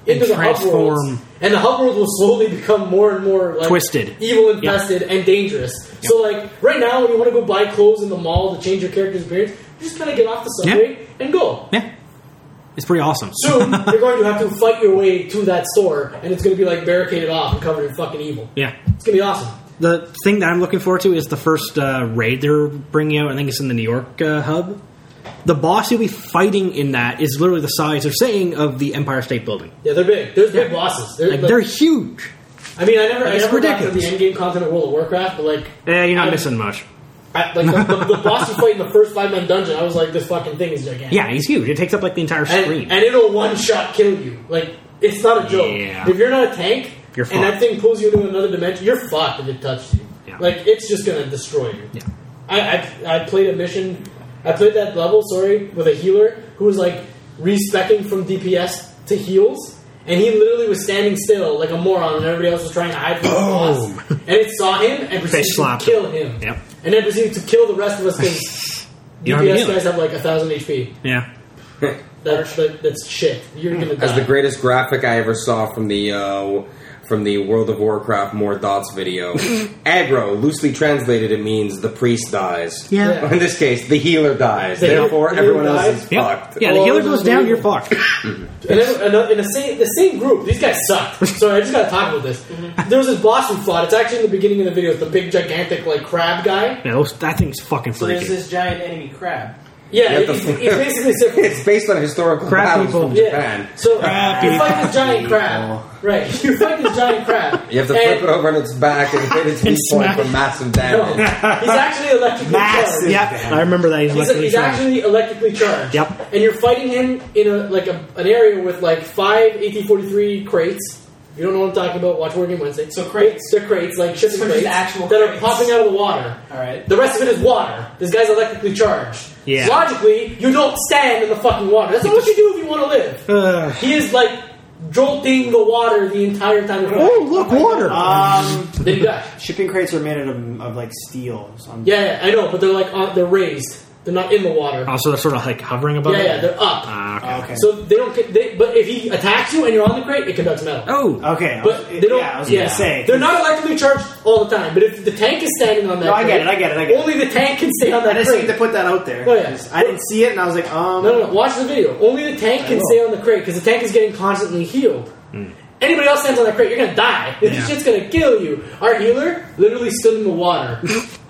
C: into
D: And
C: the hub
D: transform.
C: worlds, and the hub worlds will slowly become more and more like
D: Twisted.
C: evil infested, and dangerous. So like right now, when you want to go buy clothes in the mall to change your character's appearance, you just kind of get off the subway and go.
D: Yeah. It's pretty awesome.
C: Soon, you're going to have to fight your way to that store, and it's going to be like barricaded off and covered in fucking evil.
D: Yeah.
C: It's going to be awesome.
D: The thing that I'm looking forward to is the first uh, raid they're bringing out. I think it's in the New York uh, hub. The boss you'll be fighting in that is literally the size, they're saying, of the Empire State Building.
C: Yeah, they're big. There's big bosses. They're,
D: Like,
C: like,
D: they're huge.
C: I mean, I never, I
D: It's
C: never got to
D: ridiculous.
C: the end game content of World of Warcraft, but like,
D: Eh, you're not
C: I-
D: missing much.
C: I, like the, the, the boss you fight in the first five man dungeon, I was like, this fucking thing is gigantic.
D: Yeah, he's huge. It takes up like the entire
C: and,
D: screen.
C: and it'll one shot kill you. Like, it's not a joke.
D: Yeah.
C: If you're not a tank,
D: You're
C: and that
D: fucked.
C: thing pulls you into another dimension, you're fucked if it touches you.
D: Yeah.
C: Like, it's just gonna destroy you.
D: Yeah.
C: I, I I played a mission. I played that level, sorry, with a healer who was like respecking from D P S to heals, and he literally was standing still like a moron, and everybody else was trying to hide from the boss.
D: Boom.
C: And it saw him and proceeded to
D: slapped
C: kill him.
D: Yep.
C: And then proceeded to kill the rest of us because
D: You don't
C: D P
D: have
C: S
D: to
C: guys have like a thousand H P.
D: Yeah.
C: That, that, that's shit. You're gonna die.
A: As the greatest graphic I ever saw from the uh, from the World of Warcraft More Dots video. Aggro, loosely translated, it means the priest dies.
C: Yeah.
A: In this case, the healer dies.
C: The
A: Therefore,
C: healer
A: everyone else
C: dies?
A: is
D: Yep.
A: fucked.
D: Yeah, the
C: Oh,
D: healer
C: it's
D: goes down, you're
C: unbelievable.
D: fucked.
C: And then and in the same the same group, these guys suck. Sorry, I just gotta talk about this. There was this boss we fought. It's actually in the beginning of the video. It's the big gigantic like crab guy.
D: Yeah, those, that thing's fucking
E: So there's
D: freaky.
E: this giant enemy crab.
C: Yeah,
A: Yeah,
C: he's,
A: the-
C: he's basically simple.
A: It's based on historical
D: Crab
A: battles
D: people.
A: from
C: Yeah.
A: Japan.
C: So
D: Crab
C: you
D: people.
C: fight this giant crab, right? You fight this giant crab.
A: You have to
C: and-
A: flip it over on its back and hit its weak point
D: smack
A: for
D: it.
A: massive
C: No,
A: damage.
C: he's actually electrically charged.
D: Yeah, I remember that. He's,
C: He's,
D: electrically
C: he's
D: charged.
C: actually electrically charged.
D: Yep.
C: And you're fighting him in a like a, an area with like five A T forty-three crates. You don't know what I'm talking about. Watch War Game Wednesday.
E: So crates.
C: They're crates, like shipping
E: So
C: crates
E: just actual
C: that are
E: crates.
C: popping out of the water.
E: All right.
C: The rest of it is water. This guy's electrically charged.
D: Yeah.
C: Logically, you don't stand in the fucking water. That's not what you do if you want to live.
D: Uh,
C: He is like jolting the water the entire time.
D: oh, look, water!
B: Um,
C: Then you die.
B: shipping crates are made out of, of like steel. So I'm-
C: Yeah, yeah, I know, but they're like on, they're raised. They're not in the water.
D: oh, so they're sort of like hovering above
C: Yeah,
D: it?
C: yeah, they're up.
D: Ah, okay.
B: Oh, okay.
C: So they don't. get- They, but if he attacks you and you're on the crate, it conducts metal.
D: Oh,
B: Okay, I
C: But
B: was-
C: they don't.
B: Yeah, I was
C: yeah,
B: gonna say
C: they're not electrically charged all the time. But if the tank is standing on that,
B: No, I get
C: crate,
B: it, I get it, I get it.
C: only the tank can stay on
B: I
C: that
B: just need
C: crate.
B: to put that out there.
C: Oh, yeah.
B: I didn't see it, and I was like, um,
C: No, no, no. Watch the video. Only the tank can
B: will.
C: stay on the crate because the tank is getting constantly healed. Anybody else stands on that crate, you're gonna die. This
D: Yeah.
C: shit's gonna kill you. Our healer literally stood in the water.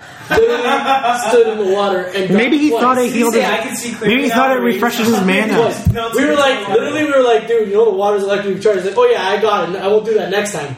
C: literally stood in the water and
D: maybe he
C: died
D: thought
C: twice.
D: it healed
E: See,
D: his...
E: I can see clearly
D: Maybe he
E: now
D: thought it
E: the reason-
D: refreshes his mana.
C: Twice.
E: No,
C: we were
E: it's
C: like,
E: water.
C: literally, we were like, dude, you know the water's electrically charged. He's like, oh yeah, I got it. I won't do that next time.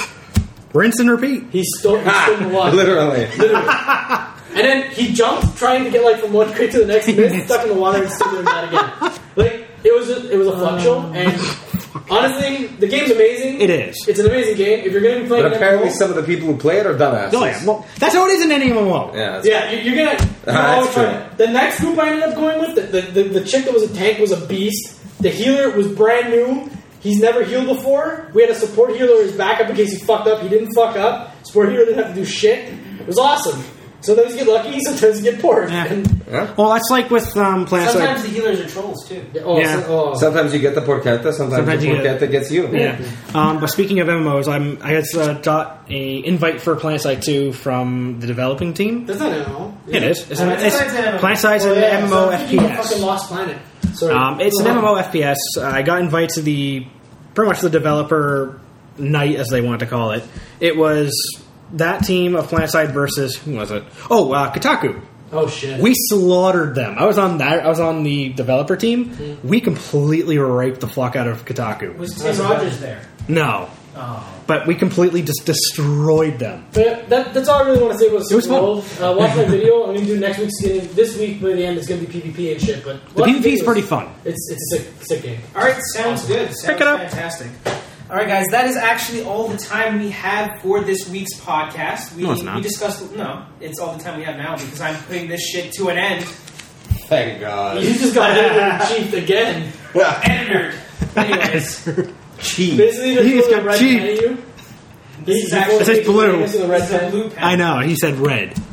D: Rinse and repeat.
C: He stole, he stood in the water.
A: Literally.
C: Literally. And then he jumped, trying to get like from one crate to the next, missed, stuck in the water, and stood there and died again. Like it was, a, it was a fuck show. And honestly, the game's amazing.
D: It is.
C: It's an amazing game. If you're going to be playing,
A: But
C: an
A: apparently
C: M M O,
A: some of the people who play it are dumbasses.
D: Oh, yeah. Well, that's how it is in any M M O.
A: Yeah, that's-
C: yeah, you- you're gonna. You're
A: Ah,
C: always
A: that's true.
C: trying- The next group I ended up going with, the, the, the, the chick that was a tank was a beast. The healer was brand new. He's never healed before. We had a support healer as backup in case he fucked up. He didn't fuck up. Support healer didn't have to do shit. It was awesome. Sometimes you get lucky, sometimes you get poor.
D: Yeah.
C: And,
A: Yeah.
D: Well, that's like with um, Planet
E: Sometimes
D: Side.
E: the healers are trolls too.
C: oh,
D: Yeah.
C: so- oh.
A: Sometimes you get the porchetta, sometimes,
D: Sometimes
A: the
D: you get-
A: porchetta gets you.
D: Yeah. Um, but speaking of M M Os, I'm, I had uh, got a invite for PlanetSide two from the developing team.
C: That's not an M M O.
D: It is. It's, an,
E: PlanetSide's
D: it's
E: an M M O.
D: PlanetSide's
C: Oh,
D: an
C: yeah,
D: M M O
C: so I'm
D: F P
C: thinking of
D: S.
C: Fucking Lost Planet. Sorry.
D: Um, it's an M M O F P S. Uh, I got invited to the pretty much the developer night, as they want to call it. It was that team of PlanetSide versus who was it? Oh, uh, Kotaku.
C: Oh shit.
D: We slaughtered them. I was on that. I was on the developer team.
C: Mm-hmm.
D: We completely raped the fuck out of Kotaku.
E: Was Tim Rogers there?
D: No,
E: Oh.
D: but we completely just destroyed them.
C: But yeah, that, that's all I really want to say about
D: It was
C: Super
D: fun.
C: World. Uh, watch my video. I'm going to do next week's game. This week, by the end, it's going to be PvP and shit. But
D: The
C: watch
D: PvP is
C: videos.
D: pretty fun.
C: It's it's a sick, sick game.
E: All right, sounds good. Sounds
D: Pick it up.
E: fantastic. All right, guys, that is actually all the time we have for this week's podcast. We,
D: No, it's not.
E: we discussed. No, it's all the time we have now because I'm putting this shit to an end.
A: Thank God.
C: You just got editor in chief again.
E: Editor. Anyways,
A: Cheap.
C: Basically, just
D: He's
C: put a
D: got
C: red
D: chief.
C: pen at you.
E: this is
C: He's
E: actually
D: It says blue.
C: The red
E: this is a
C: pen.
E: blue pen.
D: I know. He said red.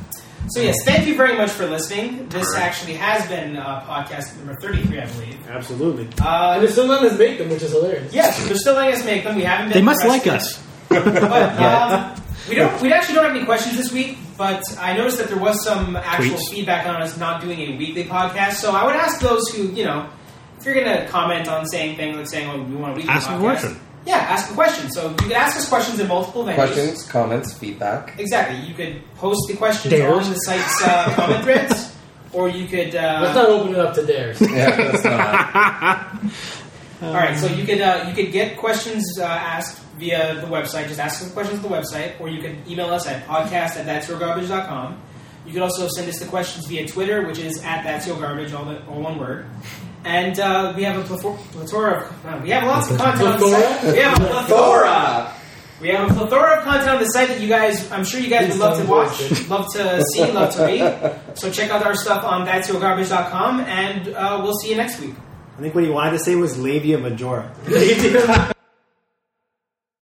E: So yes, thank you very much for listening. This actually has been uh, podcast number thirty-three, I believe.
B: Absolutely.
C: And
E: Uh,
C: they're still letting us make them, which is hilarious.
E: yes, they're still letting us make them. We haven't been.
D: They must like
E: arrested.
D: us.
E: But um, we don't. We actually don't have any questions this week. But I noticed that there was some actual
D: Tweets.
E: feedback on us not doing a weekly podcast. So I would ask those who, you know, if you're going to comment on saying things like saying, "Oh, we want a weekly
D: Ask a
E: podcast,"
D: question.
E: yeah, ask a question. So you can ask us questions in multiple venues.
A: Questions, comments, feedback.
E: Exactly. You could post the questions
D: Dares.
E: on the site's uh, comment threads, or you could. Uh,
C: Let's not open it up to dares.
A: Yeah, that's not.
E: All right, so you could uh, you could get questions uh, asked via the website. Just ask us the questions at the website, or you could email us at podcast at that's your garbage dot com. You could also send us the questions via Twitter, which is at that's your garbage, all, the, all one word. And uh, we have a plethora plethora of uh, we have lots of content on the site. We have a plethora. We have a plethora of content on the site that you guys, I'm sure you guys would love to watch, love to see, love to read. So check out our stuff on that's your garbage dot com, and uh, we'll see you next week.
B: I think what he wanted to say was labia majora.